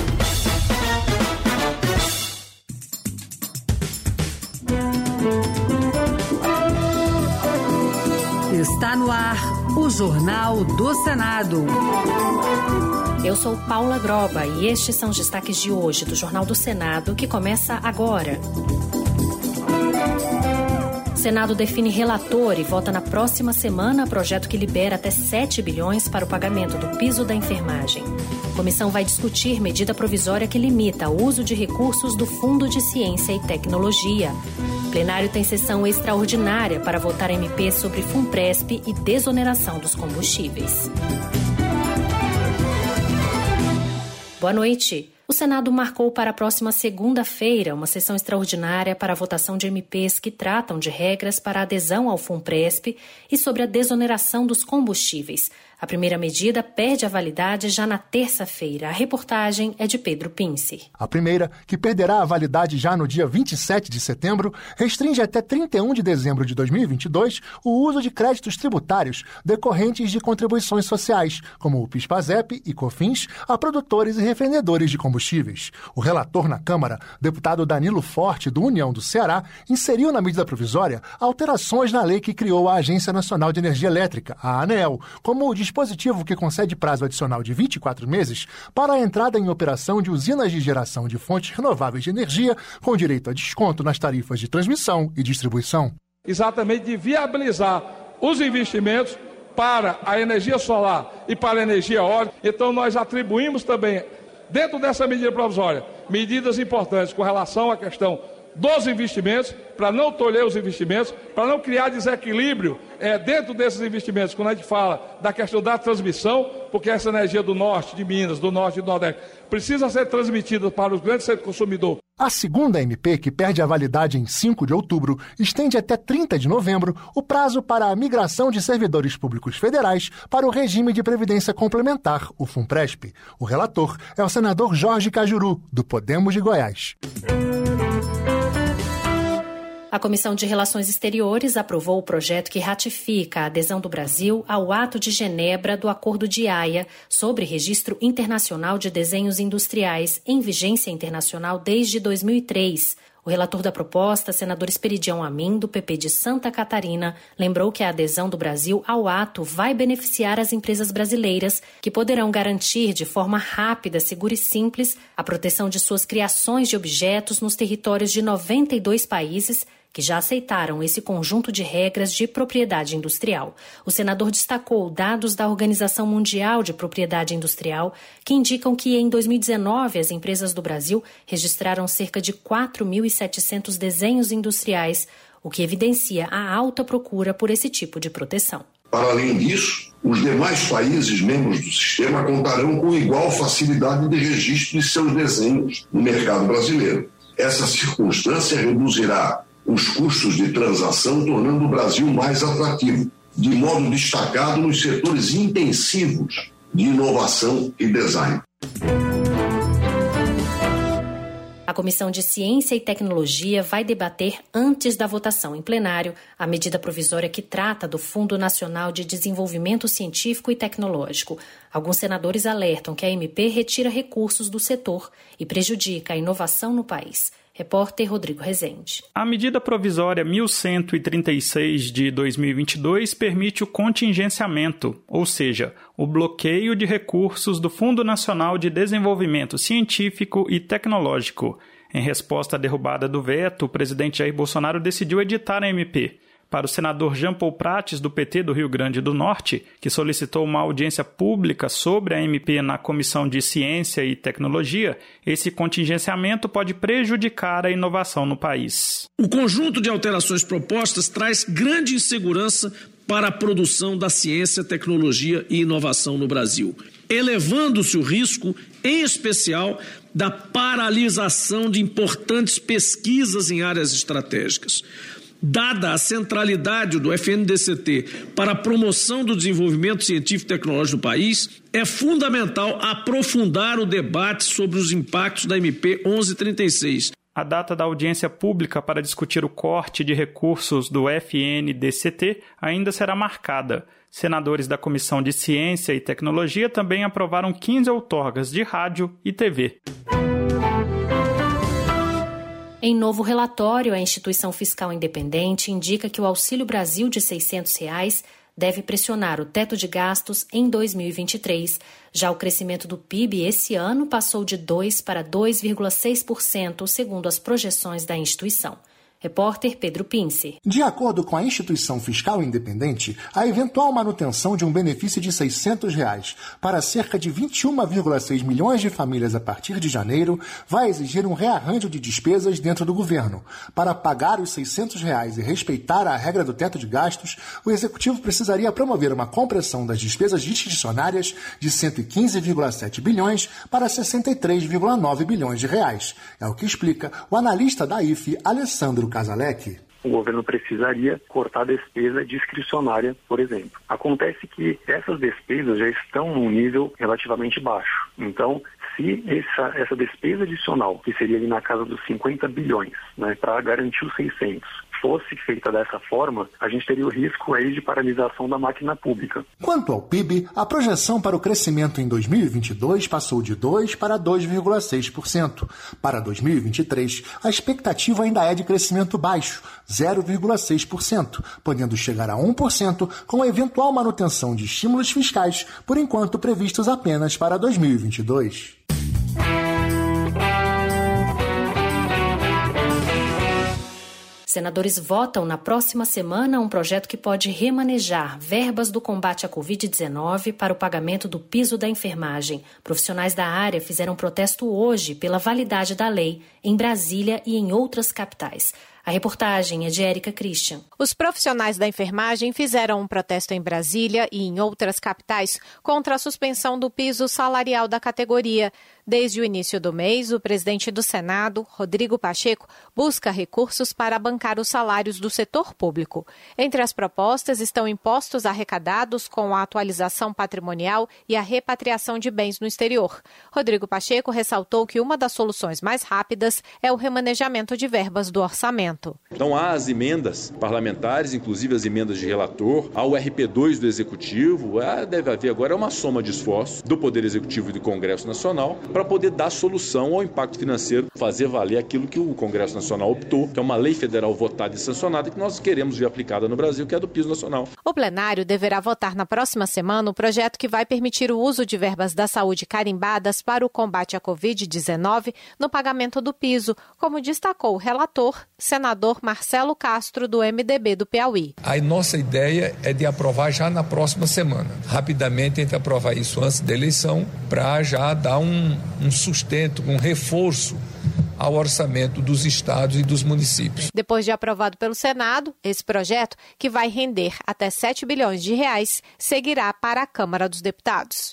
Está no ar o Jornal do Senado. Eu sou Paula Groba e estes são os destaques de hoje do Jornal do Senado, que começa agora. O Senado define relator e vota na próxima semana projeto que libera até 7 bilhões para o pagamento do piso da enfermagem. A comissão vai discutir medida provisória que limita o uso de recursos do Fundo de Ciência e Tecnologia. O plenário tem sessão extraordinária para votar MP sobre FUNPRESP e desoneração dos combustíveis. Boa noite. O Senado marcou para a próxima segunda-feira uma sessão extraordinária para a votação de MPs que tratam de regras para a adesão ao FUNPRESP e sobre a desoneração dos combustíveis. A primeira medida perde a validade já na terça-feira. A reportagem é de Pedro Pince. A primeira, que perderá a validade já no dia 27 de setembro, restringe até 31 de dezembro de 2022 o uso de créditos tributários decorrentes de contribuições sociais, como o PIS/PASEP e COFINS, a produtores e revendedores de combustíveis. O relator na Câmara, deputado Danilo Forte, do União do Ceará, inseriu na medida provisória alterações na lei que criou a Agência Nacional de Energia Elétrica, a ANEEL, como o dispositivo que concede prazo adicional de 24 meses para a entrada em operação de usinas de geração de fontes renováveis de energia, com direito a desconto nas tarifas de transmissão e distribuição. Exatamente de viabilizar os investimentos para a energia solar e para a energia eólica. Então nós atribuímos também, dentro dessa medida provisória, medidas importantes com relação à questão dos investimentos, para não tolher os investimentos, para não criar desequilíbrio dentro desses investimentos, quando a gente fala da questão da transmissão, porque essa energia do norte de Minas, do norte e do nordeste, precisa ser transmitida para os grandes centros consumidores. A segunda MP, que perde a validade em 5 de outubro, estende até 30 de novembro o prazo para a migração de servidores públicos federais para o regime de previdência complementar, o FUNPRESP. O relator é o senador Jorge Cajuru, do Podemos de Goiás. A Comissão de Relações Exteriores aprovou o projeto que ratifica a adesão do Brasil ao Ato de Genebra do Acordo de Haia sobre Registro Internacional de Desenhos Industriais, em vigência internacional desde 2003. O relator da proposta, senador Esperidião Amin, do PP de Santa Catarina, lembrou que a adesão do Brasil ao ato vai beneficiar as empresas brasileiras, que poderão garantir de forma rápida, segura e simples a proteção de suas criações de objetos nos territórios de 92 países, que já aceitaram esse conjunto de regras de propriedade industrial. O senador destacou dados da Organização Mundial de Propriedade Industrial, que indicam que em 2019 as empresas do Brasil registraram cerca de 4.700 desenhos industriais, o que evidencia a alta procura por esse tipo de proteção. Para além disso, os demais países membros do sistema contarão com igual facilidade de registro de seus desenhos no mercado brasileiro. Essa circunstância reduzirá os custos de transação, tornando o Brasil mais atrativo, de modo destacado nos setores intensivos de inovação e design. A Comissão de Ciência e Tecnologia vai debater, antes da votação em plenário, a medida provisória que trata do Fundo Nacional de Desenvolvimento Científico e Tecnológico. Alguns senadores alertam que a MP retira recursos do setor e prejudica a inovação no país. Repórter Rodrigo Rezende. A medida provisória 1136 de 2022 permite o contingenciamento, ou seja, o bloqueio de recursos do Fundo Nacional de Desenvolvimento Científico e Tecnológico. Em resposta à derrubada do veto, o presidente Jair Bolsonaro decidiu editar a MP. Para o senador Jean Paul Prates, do PT do Rio Grande do Norte, que solicitou uma audiência pública sobre a MP na Comissão de Ciência e Tecnologia, esse contingenciamento pode prejudicar a inovação no país. O conjunto de alterações propostas traz grande insegurança para a produção da ciência, tecnologia e inovação no Brasil, elevando-se o risco, em especial, da paralisação de importantes pesquisas em áreas estratégicas. Dada a centralidade do FNDCT para a promoção do desenvolvimento científico e tecnológico no país, é fundamental aprofundar o debate sobre os impactos da MP 1136. A data da audiência pública para discutir o corte de recursos do FNDCT ainda será marcada. Senadores da Comissão de Ciência e Tecnologia também aprovaram 15 outorgas de rádio e TV. Em novo relatório, a Instituição Fiscal Independente indica que o Auxílio Brasil de R$ 600 deve pressionar o teto de gastos em 2023. Já o crescimento do PIB esse ano passou de 2% para 2,6%, segundo as projeções da instituição. Repórter Pedro Pincer. De acordo com a Instituição Fiscal Independente, a eventual manutenção de um benefício de R$ 600 para cerca de 21,6 milhões de famílias a partir de janeiro vai exigir um rearranjo de despesas dentro do governo. Para pagar os R$ 600 e respeitar a regra do teto de gastos, o Executivo precisaria promover uma compressão das despesas discricionárias de 115,7 bilhões para 63,9 bilhões de reais. É o que explica o analista da IFE, Alessandro Casalec. O governo precisaria cortar a despesa discricionária, por exemplo. Acontece que essas despesas já estão num nível relativamente baixo. Então, se essa despesa adicional, que seria ali na casa dos 50 bilhões, né, para garantir os 600, fosse feita dessa forma, a gente teria o risco aí de paralisação da máquina pública. Quanto ao PIB, a projeção para o crescimento em 2022 passou de 2% para 2,6%. Para 2023, a expectativa ainda é de crescimento baixo, 0,6%, podendo chegar a 1% com a eventual manutenção de estímulos fiscais, por enquanto previstos apenas para 2022. Senadores votam na próxima semana um projeto que pode remanejar verbas do combate à Covid-19 para o pagamento do piso da enfermagem. Profissionais da área fizeram protesto hoje pela validade da lei em Brasília e em outras capitais. A reportagem é de Érica Christian. Os profissionais da enfermagem fizeram um protesto em Brasília e em outras capitais contra a suspensão do piso salarial da categoria. Desde o início do mês, o presidente do Senado, Rodrigo Pacheco, busca recursos para bancar os salários do setor público. Entre as propostas estão impostos arrecadados com a atualização patrimonial e a repatriação de bens no exterior. Rodrigo Pacheco ressaltou que uma das soluções mais rápidas é o remanejamento de verbas do orçamento. Então há as emendas parlamentares, inclusive as emendas de relator, há o RP2 do Executivo, deve haver agora uma soma de esforços do Poder Executivo e do Congresso Nacional para poder dar solução ao impacto financeiro, fazer valer aquilo que o Congresso Nacional optou, que é uma lei federal votada e sancionada que nós queremos ver aplicada no Brasil, que é a do piso nacional. O plenário deverá votar na próxima semana o projeto que vai permitir o uso de verbas da saúde carimbadas para o combate à Covid-19 no pagamento do piso, como destacou o relator, senador Marcelo Castro, do MDB do Piauí. A nossa ideia é de aprovar já na próxima semana. Rapidamente, a gente aprovar isso antes da eleição, para já dar um sustento, um reforço ao orçamento dos estados e dos municípios. Depois de aprovado pelo Senado, esse projeto, que vai render até 7 bilhões de reais, seguirá para a Câmara dos Deputados.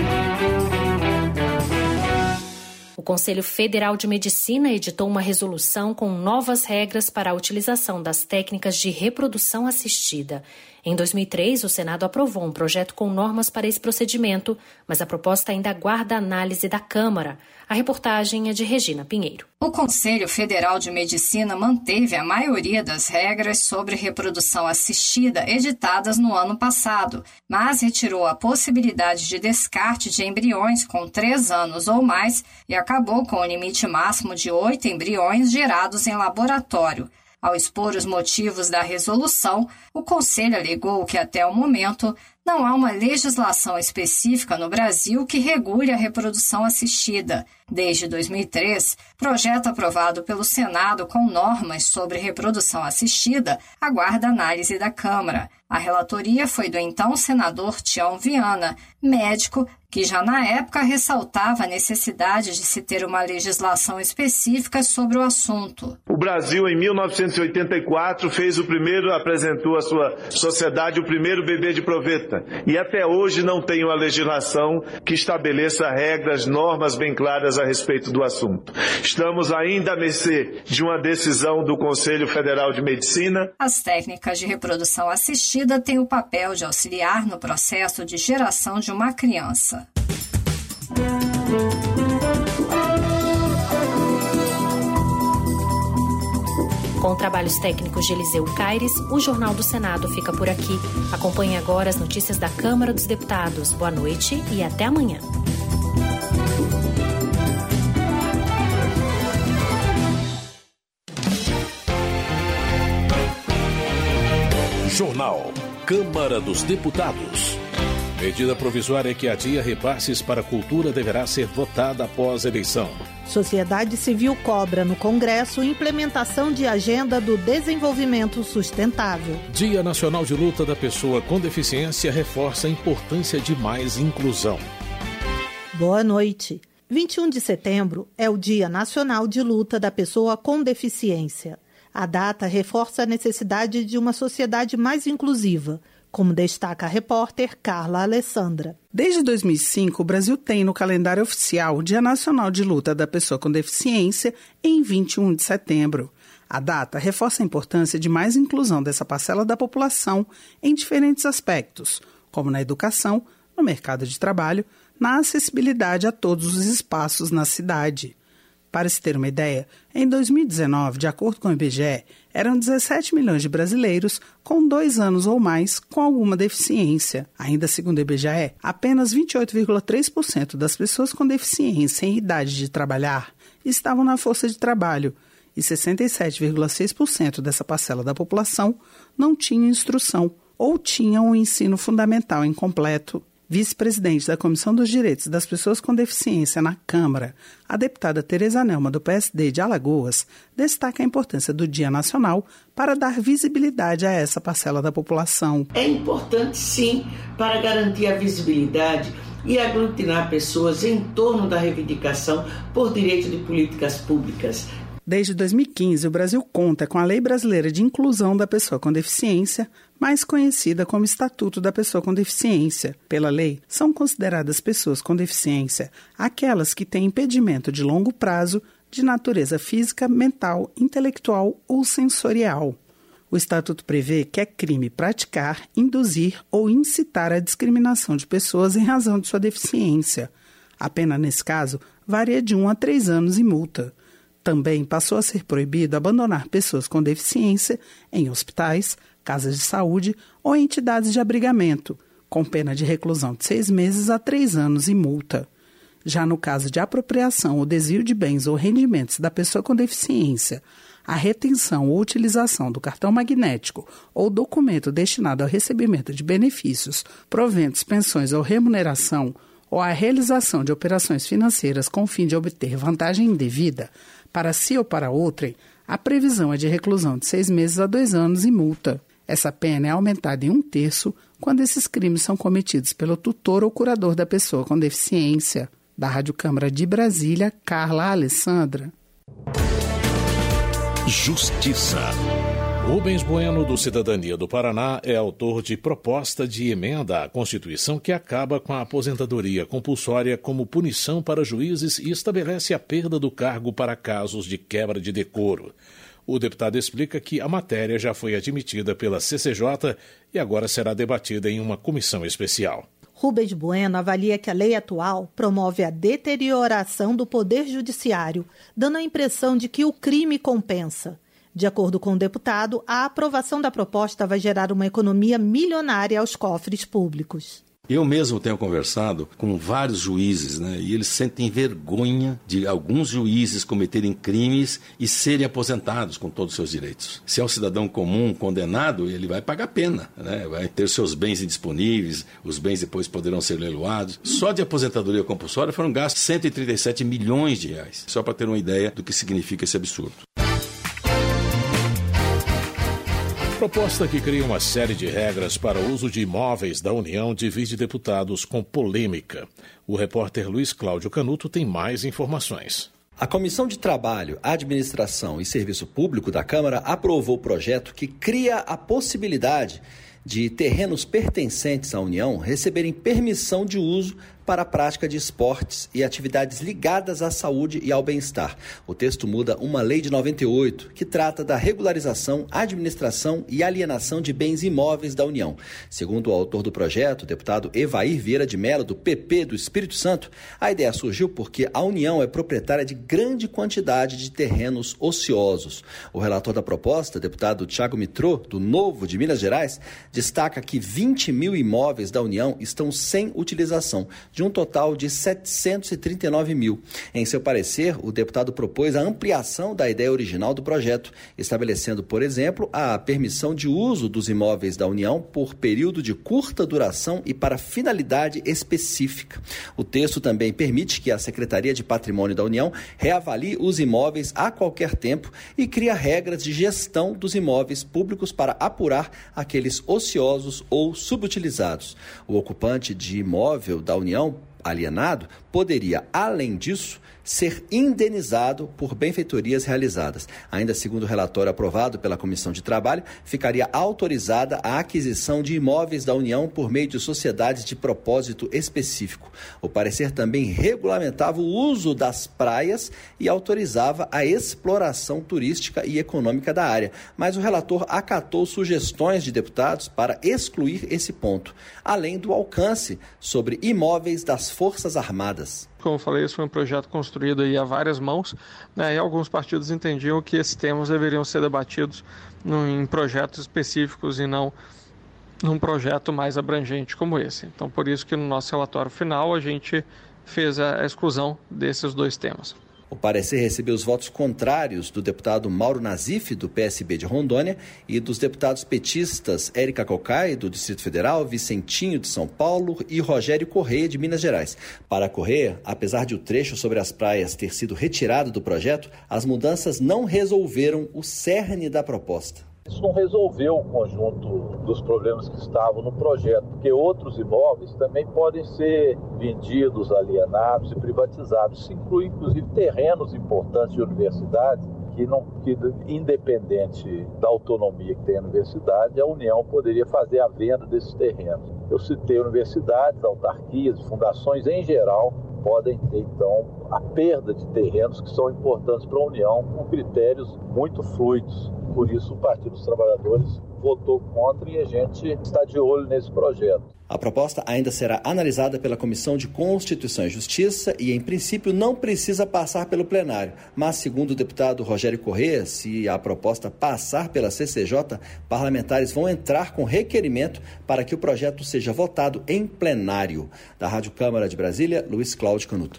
O Conselho Federal de Medicina editou uma resolução com novas regras para a utilização das técnicas de reprodução assistida. Em 2003, o Senado aprovou um projeto com normas para esse procedimento, mas a proposta ainda aguarda a análise da Câmara. A reportagem é de Regina Pinheiro. O Conselho Federal de Medicina manteve a maioria das regras sobre reprodução assistida editadas no ano passado, mas retirou a possibilidade de descarte de embriões com 3 anos ou mais e acabou com o limite máximo de 8 embriões gerados em laboratório. Ao expor os motivos da resolução, o Conselho alegou que, até o momento, não há uma legislação específica no Brasil que regule a reprodução assistida. Desde 2003, projeto aprovado pelo Senado com normas sobre reprodução assistida aguarda análise da Câmara. A relatoria foi do então senador Tião Viana, médico, que já na época ressaltava a necessidade de se ter uma legislação específica sobre o assunto. O Brasil, em 1984, apresentou à sua sociedade o primeiro bebê de proveta. E até hoje não tem uma legislação que estabeleça regras, normas bem claras a respeito do assunto. Estamos ainda à mercê de uma decisão do Conselho Federal de Medicina. As técnicas de reprodução assistida têm o papel de auxiliar no processo de geração de uma criança. Com trabalhos técnicos de Eliseu Caires, o Jornal do Senado fica por aqui. Acompanhe agora as notícias da Câmara dos Deputados. Boa noite e até amanhã. Jornal Câmara dos Deputados. Medida provisória que adia repasses para a cultura deverá ser votada após a eleição. Sociedade Civil cobra no Congresso implementação de Agenda do Desenvolvimento Sustentável. Dia Nacional de Luta da Pessoa com Deficiência reforça a importância de mais inclusão. Boa noite. 21 de setembro é o Dia Nacional de Luta da Pessoa com Deficiência. A data reforça a necessidade de uma sociedade mais inclusiva, como destaca a repórter Carla Alessandra. Desde 2005, o Brasil tem no calendário oficial o Dia Nacional de Luta da Pessoa com Deficiência em 21 de setembro. A data reforça a importância de mais inclusão dessa parcela da população em diferentes aspectos, como na educação, no mercado de trabalho, na acessibilidade a todos os espaços na cidade. Para se ter uma ideia, em 2019, de acordo com o IBGE, eram 17 milhões de brasileiros com 2 anos ou mais com alguma deficiência. Ainda segundo o IBGE, apenas 28,3% das pessoas com deficiência em idade de trabalhar estavam na força de trabalho e 67,6% dessa parcela da população não tinham instrução ou tinham um ensino fundamental incompleto. Vice-presidente da Comissão dos Direitos das Pessoas com Deficiência na Câmara, a deputada Tereza Nelma, do PSD de Alagoas, destaca a importância do Dia Nacional para dar visibilidade a essa parcela da população. É importante, sim, para garantir a visibilidade e aglutinar pessoas em torno da reivindicação por direito de políticas públicas. Desde 2015, o Brasil conta com a Lei Brasileira de Inclusão da Pessoa com Deficiência, mais conhecida como Estatuto da Pessoa com Deficiência. Pela lei, são consideradas pessoas com deficiência aquelas que têm impedimento de longo prazo de natureza física, mental, intelectual ou sensorial. O Estatuto prevê que é crime praticar, induzir ou incitar a discriminação de pessoas em razão de sua deficiência. A pena, nesse caso, varia de 1 a 3 anos e multa. Também passou a ser proibido abandonar pessoas com deficiência em hospitais, casas de saúde ou entidades de abrigamento, com pena de reclusão de 6 meses a 3 anos e multa. Já no caso de apropriação ou desvio de bens ou rendimentos da pessoa com deficiência, a retenção ou utilização do cartão magnético ou documento destinado ao recebimento de benefícios, proventos, pensões ou remuneração, ou a realização de operações financeiras com o fim de obter vantagem indevida, para si ou para outrem, a previsão é de reclusão de 6 meses a 2 anos e multa. Essa pena é aumentada em 1/3 quando esses crimes são cometidos pelo tutor ou curador da pessoa com deficiência. Da Rádio Câmara de Brasília, Carla Alessandra. Justiça. Rubens Bueno, do Cidadania do Paraná, é autor de proposta de emenda à Constituição que acaba com a aposentadoria compulsória como punição para juízes e estabelece a perda do cargo para casos de quebra de decoro. O deputado explica que a matéria já foi admitida pela CCJ e agora será debatida em uma comissão especial. Rubens Bueno avalia que a lei atual promove a deterioração do poder judiciário, dando a impressão de que o crime compensa. De acordo com o deputado, a aprovação da proposta vai gerar uma economia milionária aos cofres públicos. Eu mesmo tenho conversado com vários juízes, e eles sentem vergonha de alguns juízes cometerem crimes e serem aposentados com todos os seus direitos. Se é um cidadão comum condenado, ele vai pagar pena, vai ter seus bens indisponíveis, os bens depois poderão ser leiloados. Só de aposentadoria compulsória foram gastos 137 milhões de reais, só para ter uma ideia do que significa esse absurdo. Proposta que cria uma série de regras para o uso de imóveis da União divide deputados com polêmica. O repórter Luiz Cláudio Canuto tem mais informações. A Comissão de Trabalho, Administração e Serviço Público da Câmara aprovou o projeto que cria a possibilidade de terrenos pertencentes à União receberem permissão de uso para a prática de esportes e atividades ligadas à saúde e ao bem-estar. O texto muda uma lei de 98, que trata da regularização, administração e alienação de bens imóveis da União. Segundo o autor do projeto, o deputado Evair Vieira de Mello, do PP do Espírito Santo, a ideia surgiu porque a União é proprietária de grande quantidade de terrenos ociosos. O relator da proposta, deputado Thiago Mitrô, do Novo de Minas Gerais, destaca que 20 mil imóveis da União estão sem utilização, de um total de 739 mil. Em seu parecer, o deputado propôs a ampliação da ideia original do projeto, estabelecendo, por exemplo, a permissão de uso dos imóveis da União por período de curta duração e para finalidade específica. O texto também permite que a Secretaria de Patrimônio da União reavalie os imóveis a qualquer tempo e cria regras de gestão dos imóveis públicos para apurar aqueles ociosos ou subutilizados. O ocupante de imóvel da União alienado poderia, além disso, ser indenizado por benfeitorias realizadas. Ainda segundo o relatório aprovado pela Comissão de Trabalho, ficaria autorizada a aquisição de imóveis da União por meio de sociedades de propósito específico. O parecer também regulamentava o uso das praias e autorizava a exploração turística e econômica da área, mas o relator acatou sugestões de deputados para excluir esse ponto, além do alcance sobre imóveis das Forças Armadas. Como eu falei, esse foi um projeto construído aí a várias mãos, e alguns partidos entendiam que esses temas deveriam ser debatidos em projetos específicos e não num projeto mais abrangente como esse. Então, por isso que no nosso relatório final a gente fez a exclusão desses dois temas. O parecer recebeu os votos contrários do deputado Mauro Nazif, do PSB de Rondônia, e dos deputados petistas Érica Cocai, do Distrito Federal, Vicentinho, de São Paulo, e Rogério Correia, de Minas Gerais. Para Correia, apesar de o trecho sobre as praias ter sido retirado do projeto, as mudanças não resolveram o cerne da proposta. Isso não resolveu o conjunto dos problemas que estavam no projeto, porque outros imóveis também podem ser vendidos, alienados e privatizados. Isso inclui, inclusive, terrenos importantes de universidades que, independente da autonomia que tem a universidade, a União poderia fazer a venda desses terrenos. Eu citei universidades, autarquias, fundações em geral, podem ter, então, a perda de terrenos que são importantes para a União com critérios muito fluidos. Por isso, o Partido dos Trabalhadores votou contra e a gente está de olho nesse projeto. A proposta ainda será analisada pela Comissão de Constituição e Justiça e, em princípio, não precisa passar pelo plenário. Mas, segundo o deputado Rogério Correia, se a proposta passar pela CCJ, parlamentares vão entrar com requerimento para que o projeto seja votado em plenário. Da Rádio Câmara de Brasília, Luiz Cláudio Canuto.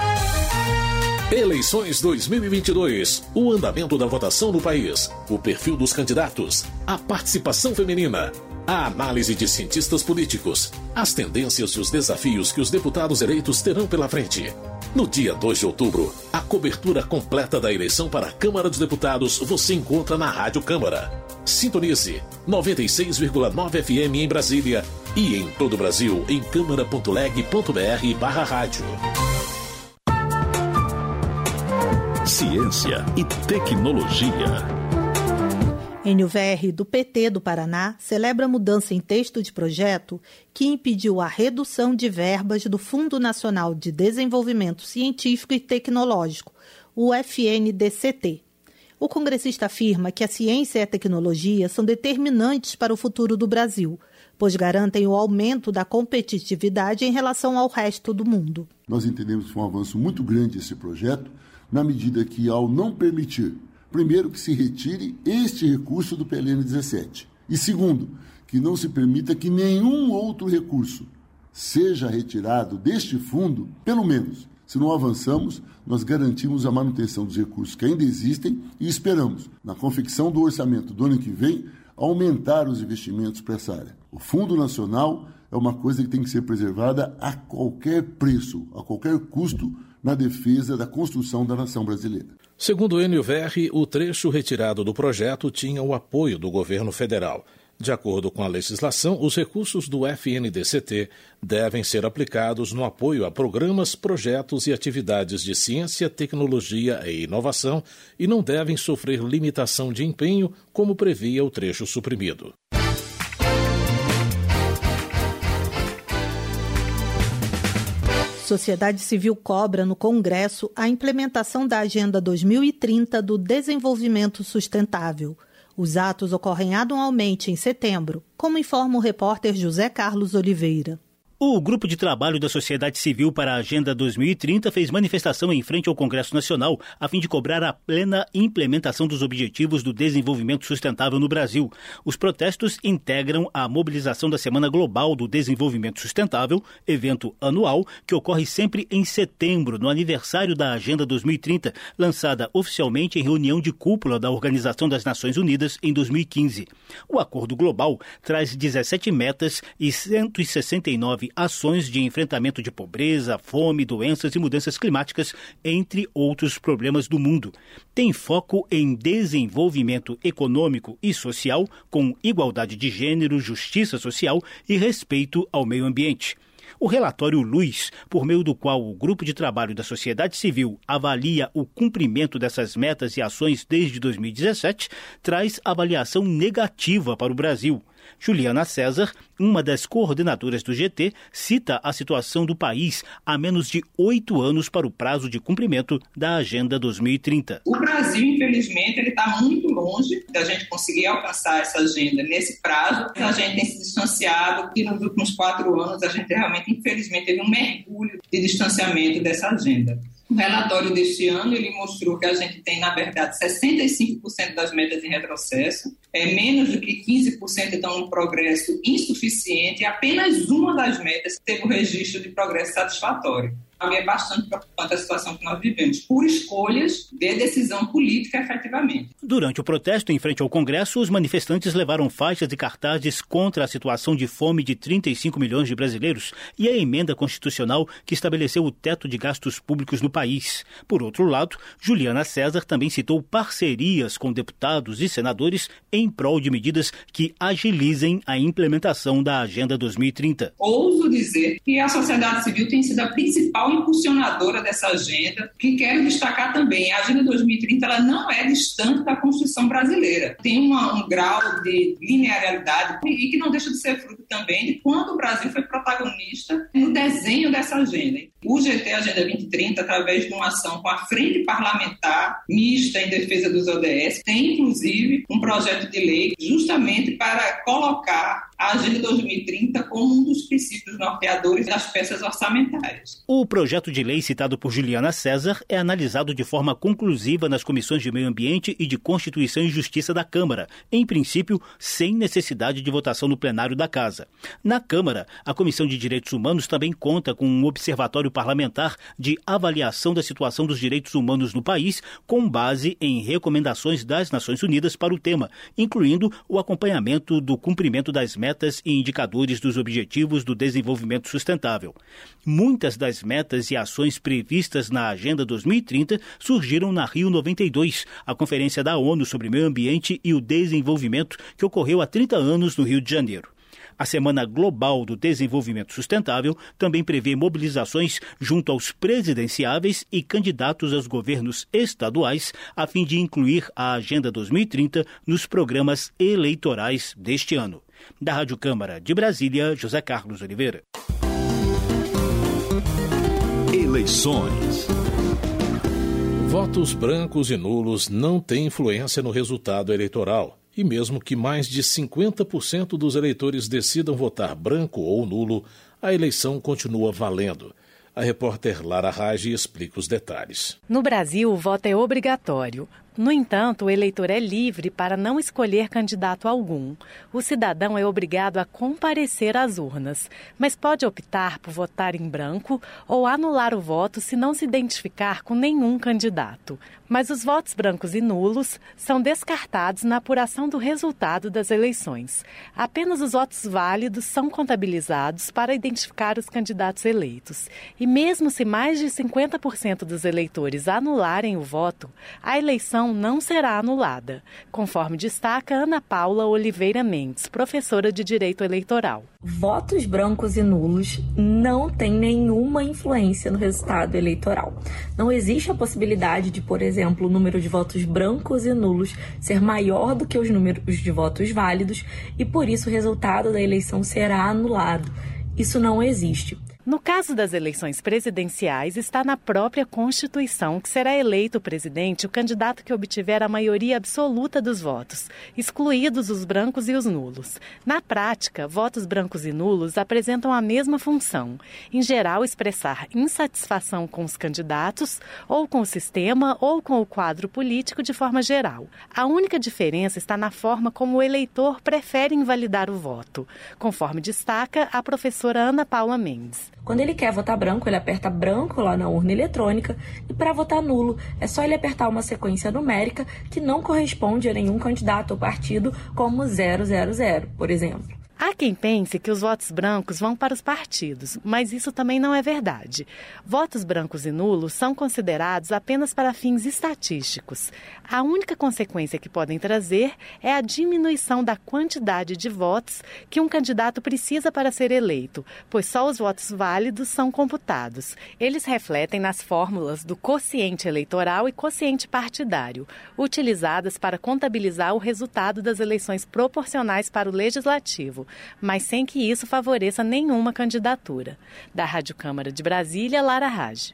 Eleições 2022. O andamento da votação no país. O perfil dos candidatos. A participação feminina. A análise de cientistas políticos. As tendências e os desafios que os deputados eleitos terão pela frente. No dia 2 de outubro, a cobertura completa da eleição para a Câmara dos Deputados você encontra na Rádio Câmara. Sintonize 96,9 FM em Brasília e em todo o Brasil em câmara.leg.br/rádio. Ciência e tecnologia. NUVR do PT do Paraná celebra a mudança em texto de projeto que impediu a redução de verbas do Fundo Nacional de Desenvolvimento Científico e Tecnológico, o FNDCT. O congressista afirma que a ciência e a tecnologia são determinantes para o futuro do Brasil, pois garantem o aumento da competitividade em relação ao resto do mundo. Nós entendemos que foi um avanço muito grande esse projeto, na medida que, ao não permitir, primeiro, que se retire este recurso do PLN 17, e segundo, que não se permita que nenhum outro recurso seja retirado deste fundo, pelo menos, se não avançamos, nós garantimos a manutenção dos recursos que ainda existem e esperamos, na confecção do orçamento do ano que vem, aumentar os investimentos para essa área. O Fundo Nacional é uma coisa que tem que ser preservada a qualquer preço, a qualquer custo, na defesa da construção da nação brasileira. Segundo Enio Verri, o trecho retirado do projeto tinha o apoio do governo federal. De acordo com a legislação, os recursos do FNDCT devem ser aplicados no apoio a programas, projetos e atividades de ciência, tecnologia e inovação e não devem sofrer limitação de empenho, como previa o trecho suprimido. Sociedade Civil cobra no Congresso a implementação da Agenda 2030 do Desenvolvimento Sustentável. Os atos ocorrem anualmente em setembro, como informa o repórter José Carlos Oliveira. O Grupo de Trabalho da Sociedade Civil para a Agenda 2030 fez manifestação em frente ao Congresso Nacional a fim de cobrar a plena implementação dos Objetivos do Desenvolvimento Sustentável no Brasil. Os protestos integram a mobilização da Semana Global do Desenvolvimento Sustentável, evento anual que ocorre sempre em setembro, no aniversário da Agenda 2030, lançada oficialmente em reunião de cúpula da Organização das Nações Unidas em 2015. O Acordo Global traz 17 metas e 169 ações de enfrentamento de pobreza, fome, doenças e mudanças climáticas, entre outros problemas do mundo. Tem foco em desenvolvimento econômico e social, com igualdade de gênero, justiça social e respeito ao meio ambiente. O relatório Luz, por meio do qual o Grupo de Trabalho da Sociedade Civil avalia o cumprimento dessas metas e ações desde 2017, traz avaliação negativa para o Brasil. Juliana César, uma das coordenadoras do GT, cita a situação do país há menos de 8 anos para o prazo de cumprimento da Agenda 2030. O Brasil, infelizmente, ele está muito longe da gente conseguir alcançar essa agenda nesse prazo. A gente tem se distanciado e nos últimos 4 anos a gente realmente, infelizmente, teve um mergulho de distanciamento dessa agenda. O relatório deste ano ele mostrou que a gente tem, na verdade, 65% das metas em retrocesso, menos do que 15% estão em progresso insuficiente e apenas uma das metas teve o registro de progresso satisfatório. É bastante preocupante a situação que nós vivemos, por escolhas de decisão política, efetivamente. Durante o protesto em frente ao Congresso, os manifestantes levaram faixas e cartazes contra a situação de fome de 35 milhões de brasileiros e a emenda constitucional que estabeleceu o teto de gastos públicos no país. Por outro lado, Juliana César também citou parcerias com deputados e senadores em prol de medidas que agilizem a implementação da Agenda 2030. Ouso dizer que a sociedade civil tem sido a principal impulsionadora dessa agenda, que quero destacar também, a Agenda 2030 ela não é distante da Constituição brasileira. Tem um grau de linearidade e que não deixa de ser fruto também de quando o Brasil foi protagonista no desenho dessa agenda. O GT Agenda 2030, através de uma ação com a Frente Parlamentar Mista em Defesa dos ODS, tem inclusive um projeto de lei justamente para colocar a Agenda 2030 como um dos princípios norteadores das peças orçamentárias. O projeto de lei citado por Juliana César é analisado de forma conclusiva nas comissões de Meio Ambiente e de Constituição e Justiça da Câmara, em princípio, sem necessidade de votação no plenário da Casa. Na Câmara, a Comissão de Direitos Humanos também conta com um observatório parlamentar de avaliação da situação dos direitos humanos no país, com base em recomendações das Nações Unidas para o tema, incluindo o acompanhamento do cumprimento das metas e indicadores dos Objetivos do Desenvolvimento Sustentável. Muitas das metas e ações previstas na Agenda 2030 surgiram na Rio 92, a Conferência da ONU sobre Meio Ambiente e o Desenvolvimento, que ocorreu há 30 anos no Rio de Janeiro. A Semana Global do Desenvolvimento Sustentável também prevê mobilizações junto aos presidenciáveis e candidatos aos governos estaduais, a fim de incluir a Agenda 2030 nos programas eleitorais deste ano. Da Rádio Câmara de Brasília, José Carlos Oliveira. Eleições. Votos brancos e nulos não têm influência no resultado eleitoral. E mesmo que mais de 50% dos eleitores decidam votar branco ou nulo, a eleição continua valendo. A repórter Lara Rage explica os detalhes. No Brasil, o voto é obrigatório. No entanto, o eleitor é livre para não escolher candidato algum. O cidadão é obrigado a comparecer às urnas, mas pode optar por votar em branco ou anular o voto se não se identificar com nenhum candidato. Mas os votos brancos e nulos são descartados na apuração do resultado das eleições. Apenas os votos válidos são contabilizados para identificar os candidatos eleitos. E mesmo se mais de 50% dos eleitores anularem o voto, a eleição não será anulada, conforme destaca Ana Paula Oliveira Mendes, professora de Direito Eleitoral. Votos brancos e nulos não têm nenhuma influência no resultado eleitoral. Não existe a possibilidade de, por exemplo, o número de votos brancos e nulos ser maior do que os números de votos válidos e, por isso, o resultado da eleição será anulado. Isso não existe. No caso das eleições presidenciais, está na própria Constituição que será eleito o presidente o candidato que obtiver a maioria absoluta dos votos, excluídos os brancos e os nulos. Na prática, votos brancos e nulos apresentam a mesma função, em geral expressar insatisfação com os candidatos, ou com o sistema, ou com o quadro político de forma geral. A única diferença está na forma como o eleitor prefere invalidar o voto, conforme destaca a professora Ana Paula Mendes. Quando ele quer votar branco, ele aperta branco lá na urna eletrônica e para votar nulo é só ele apertar uma sequência numérica que não corresponde a nenhum candidato ou partido, como 000, por exemplo. Há quem pense que os votos brancos vão para os partidos, mas isso também não é verdade. Votos brancos e nulos são considerados apenas para fins estatísticos. A única consequência que podem trazer é a diminuição da quantidade de votos que um candidato precisa para ser eleito, pois só os votos válidos são computados. Eles refletem nas fórmulas do quociente eleitoral e quociente partidário, utilizadas para contabilizar o resultado das eleições proporcionais para o legislativo, mas sem que isso favoreça nenhuma candidatura. Da Rádio Câmara de Brasília, Lara Rage.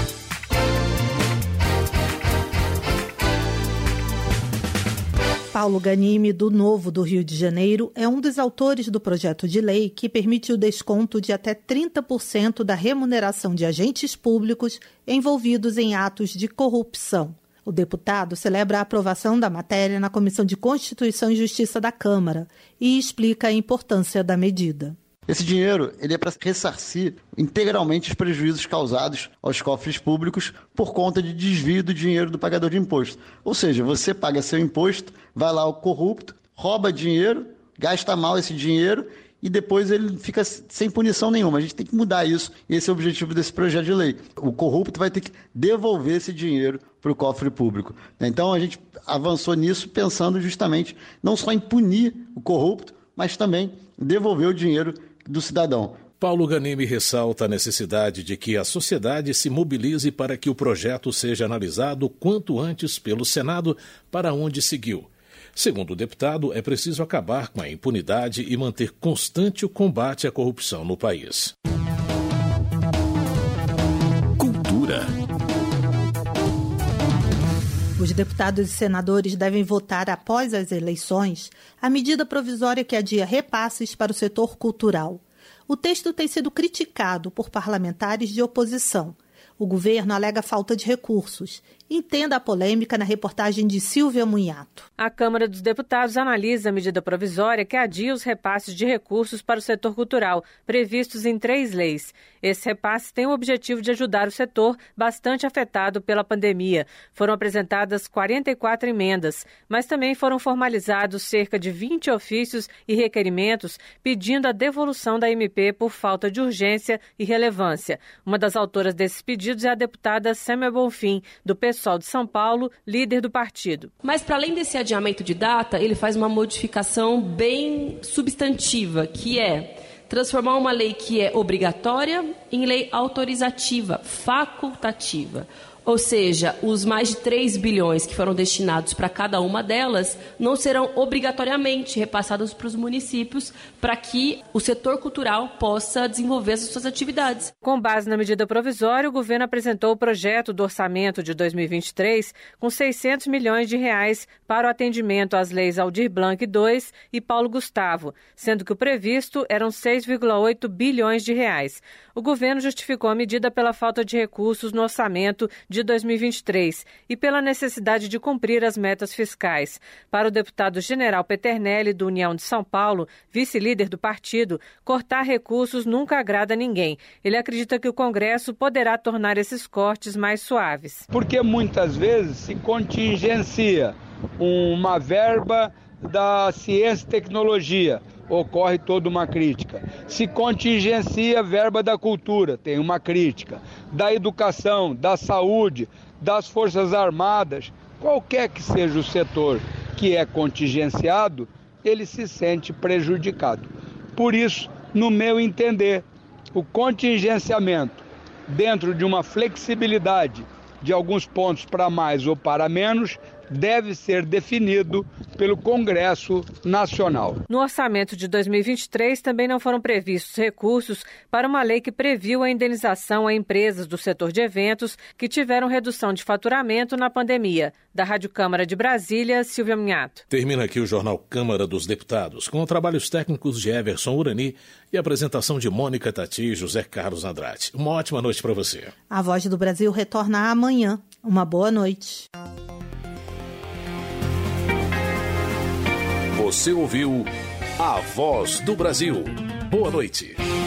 Paulo Ganimi, do Novo do Rio de Janeiro, é um dos autores do projeto de lei que permite o desconto de até 30% da remuneração de agentes públicos envolvidos em atos de corrupção. O deputado celebra a aprovação da matéria na Comissão de Constituição e Justiça da Câmara e explica a importância da medida. Esse dinheiro ele é para ressarcir integralmente os prejuízos causados aos cofres públicos por conta de desvio do dinheiro do pagador de imposto. Ou seja, você paga seu imposto, vai lá o corrupto, rouba dinheiro, gasta mal esse dinheiro e depois ele fica sem punição nenhuma. A gente tem que mudar isso e esse é o objetivo desse projeto de lei. O corrupto vai ter que devolver esse dinheiro para o cofre público. Então a gente avançou nisso pensando justamente não só em punir o corrupto, mas também devolver o dinheiro do cidadão. Paulo Ganimi ressalta a necessidade de que a sociedade se mobilize para que o projeto seja analisado quanto antes pelo Senado, para onde seguiu. Segundo o deputado, é preciso acabar com a impunidade e manter constante o combate à corrupção no país. Cultura. Os deputados e senadores devem votar após as eleições a medida provisória que adia repasses para o setor cultural. O texto tem sido criticado por parlamentares de oposição. O governo alega falta de recursos. Entenda a polêmica na reportagem de Silvia Munhato. A Câmara dos Deputados analisa a medida provisória que adia os repasses de recursos para o setor cultural, previstos em 3 leis. Esse repasse tem o objetivo de ajudar o setor bastante afetado pela pandemia. Foram apresentadas 44 emendas, mas também foram formalizados cerca de 20 ofícios e requerimentos pedindo a devolução da MP por falta de urgência e relevância. Uma das autoras desses pedidos é a deputada Sâmia Bonfim, do PSOL de São Paulo, líder do partido. Mas, para além desse adiamento de data, ele faz uma modificação bem substantiva, que é transformar uma lei que é obrigatória em lei autorizativa, facultativa. Ou seja, os mais de 3 bilhões que foram destinados para cada uma delas não serão obrigatoriamente repassados para os municípios para que o setor cultural possa desenvolver as suas atividades. Com base na medida provisória, o governo apresentou o projeto do orçamento de 2023 com 600 milhões de reais para o atendimento às leis Aldir Blanc II e Paulo Gustavo, sendo que o previsto eram 6,8 bilhões de reais. O governo justificou a medida pela falta de recursos no orçamento de 2023 e pela necessidade de cumprir as metas fiscais. Para o deputado General Peternelli, do União de São Paulo, vice-líder do partido, cortar recursos nunca agrada a ninguém. Ele acredita que o Congresso poderá tornar esses cortes mais suaves. Porque muitas vezes se contingencia uma verba da ciência e tecnologia, ocorre toda uma crítica. Se contingencia a verba da cultura, tem uma crítica. Da educação, da saúde, das Forças Armadas, qualquer que seja o setor que é contingenciado, ele se sente prejudicado. Por isso, no meu entender, o contingenciamento, dentro de uma flexibilidade de alguns pontos para mais ou para menos, deve ser definido pelo Congresso Nacional. No orçamento de 2023 também não foram previstos recursos para uma lei que previu a indenização a empresas do setor de eventos que tiveram redução de faturamento na pandemia. Da Rádio Câmara de Brasília, Silvia Minhato. Termina aqui o Jornal Câmara dos Deputados, com trabalhos técnicos de Everson Urani e apresentação de Mônica Tati e José Carlos Andrade. Uma ótima noite para você. A Voz do Brasil retorna amanhã. Uma boa noite. Você ouviu A Voz do Brasil. Boa noite.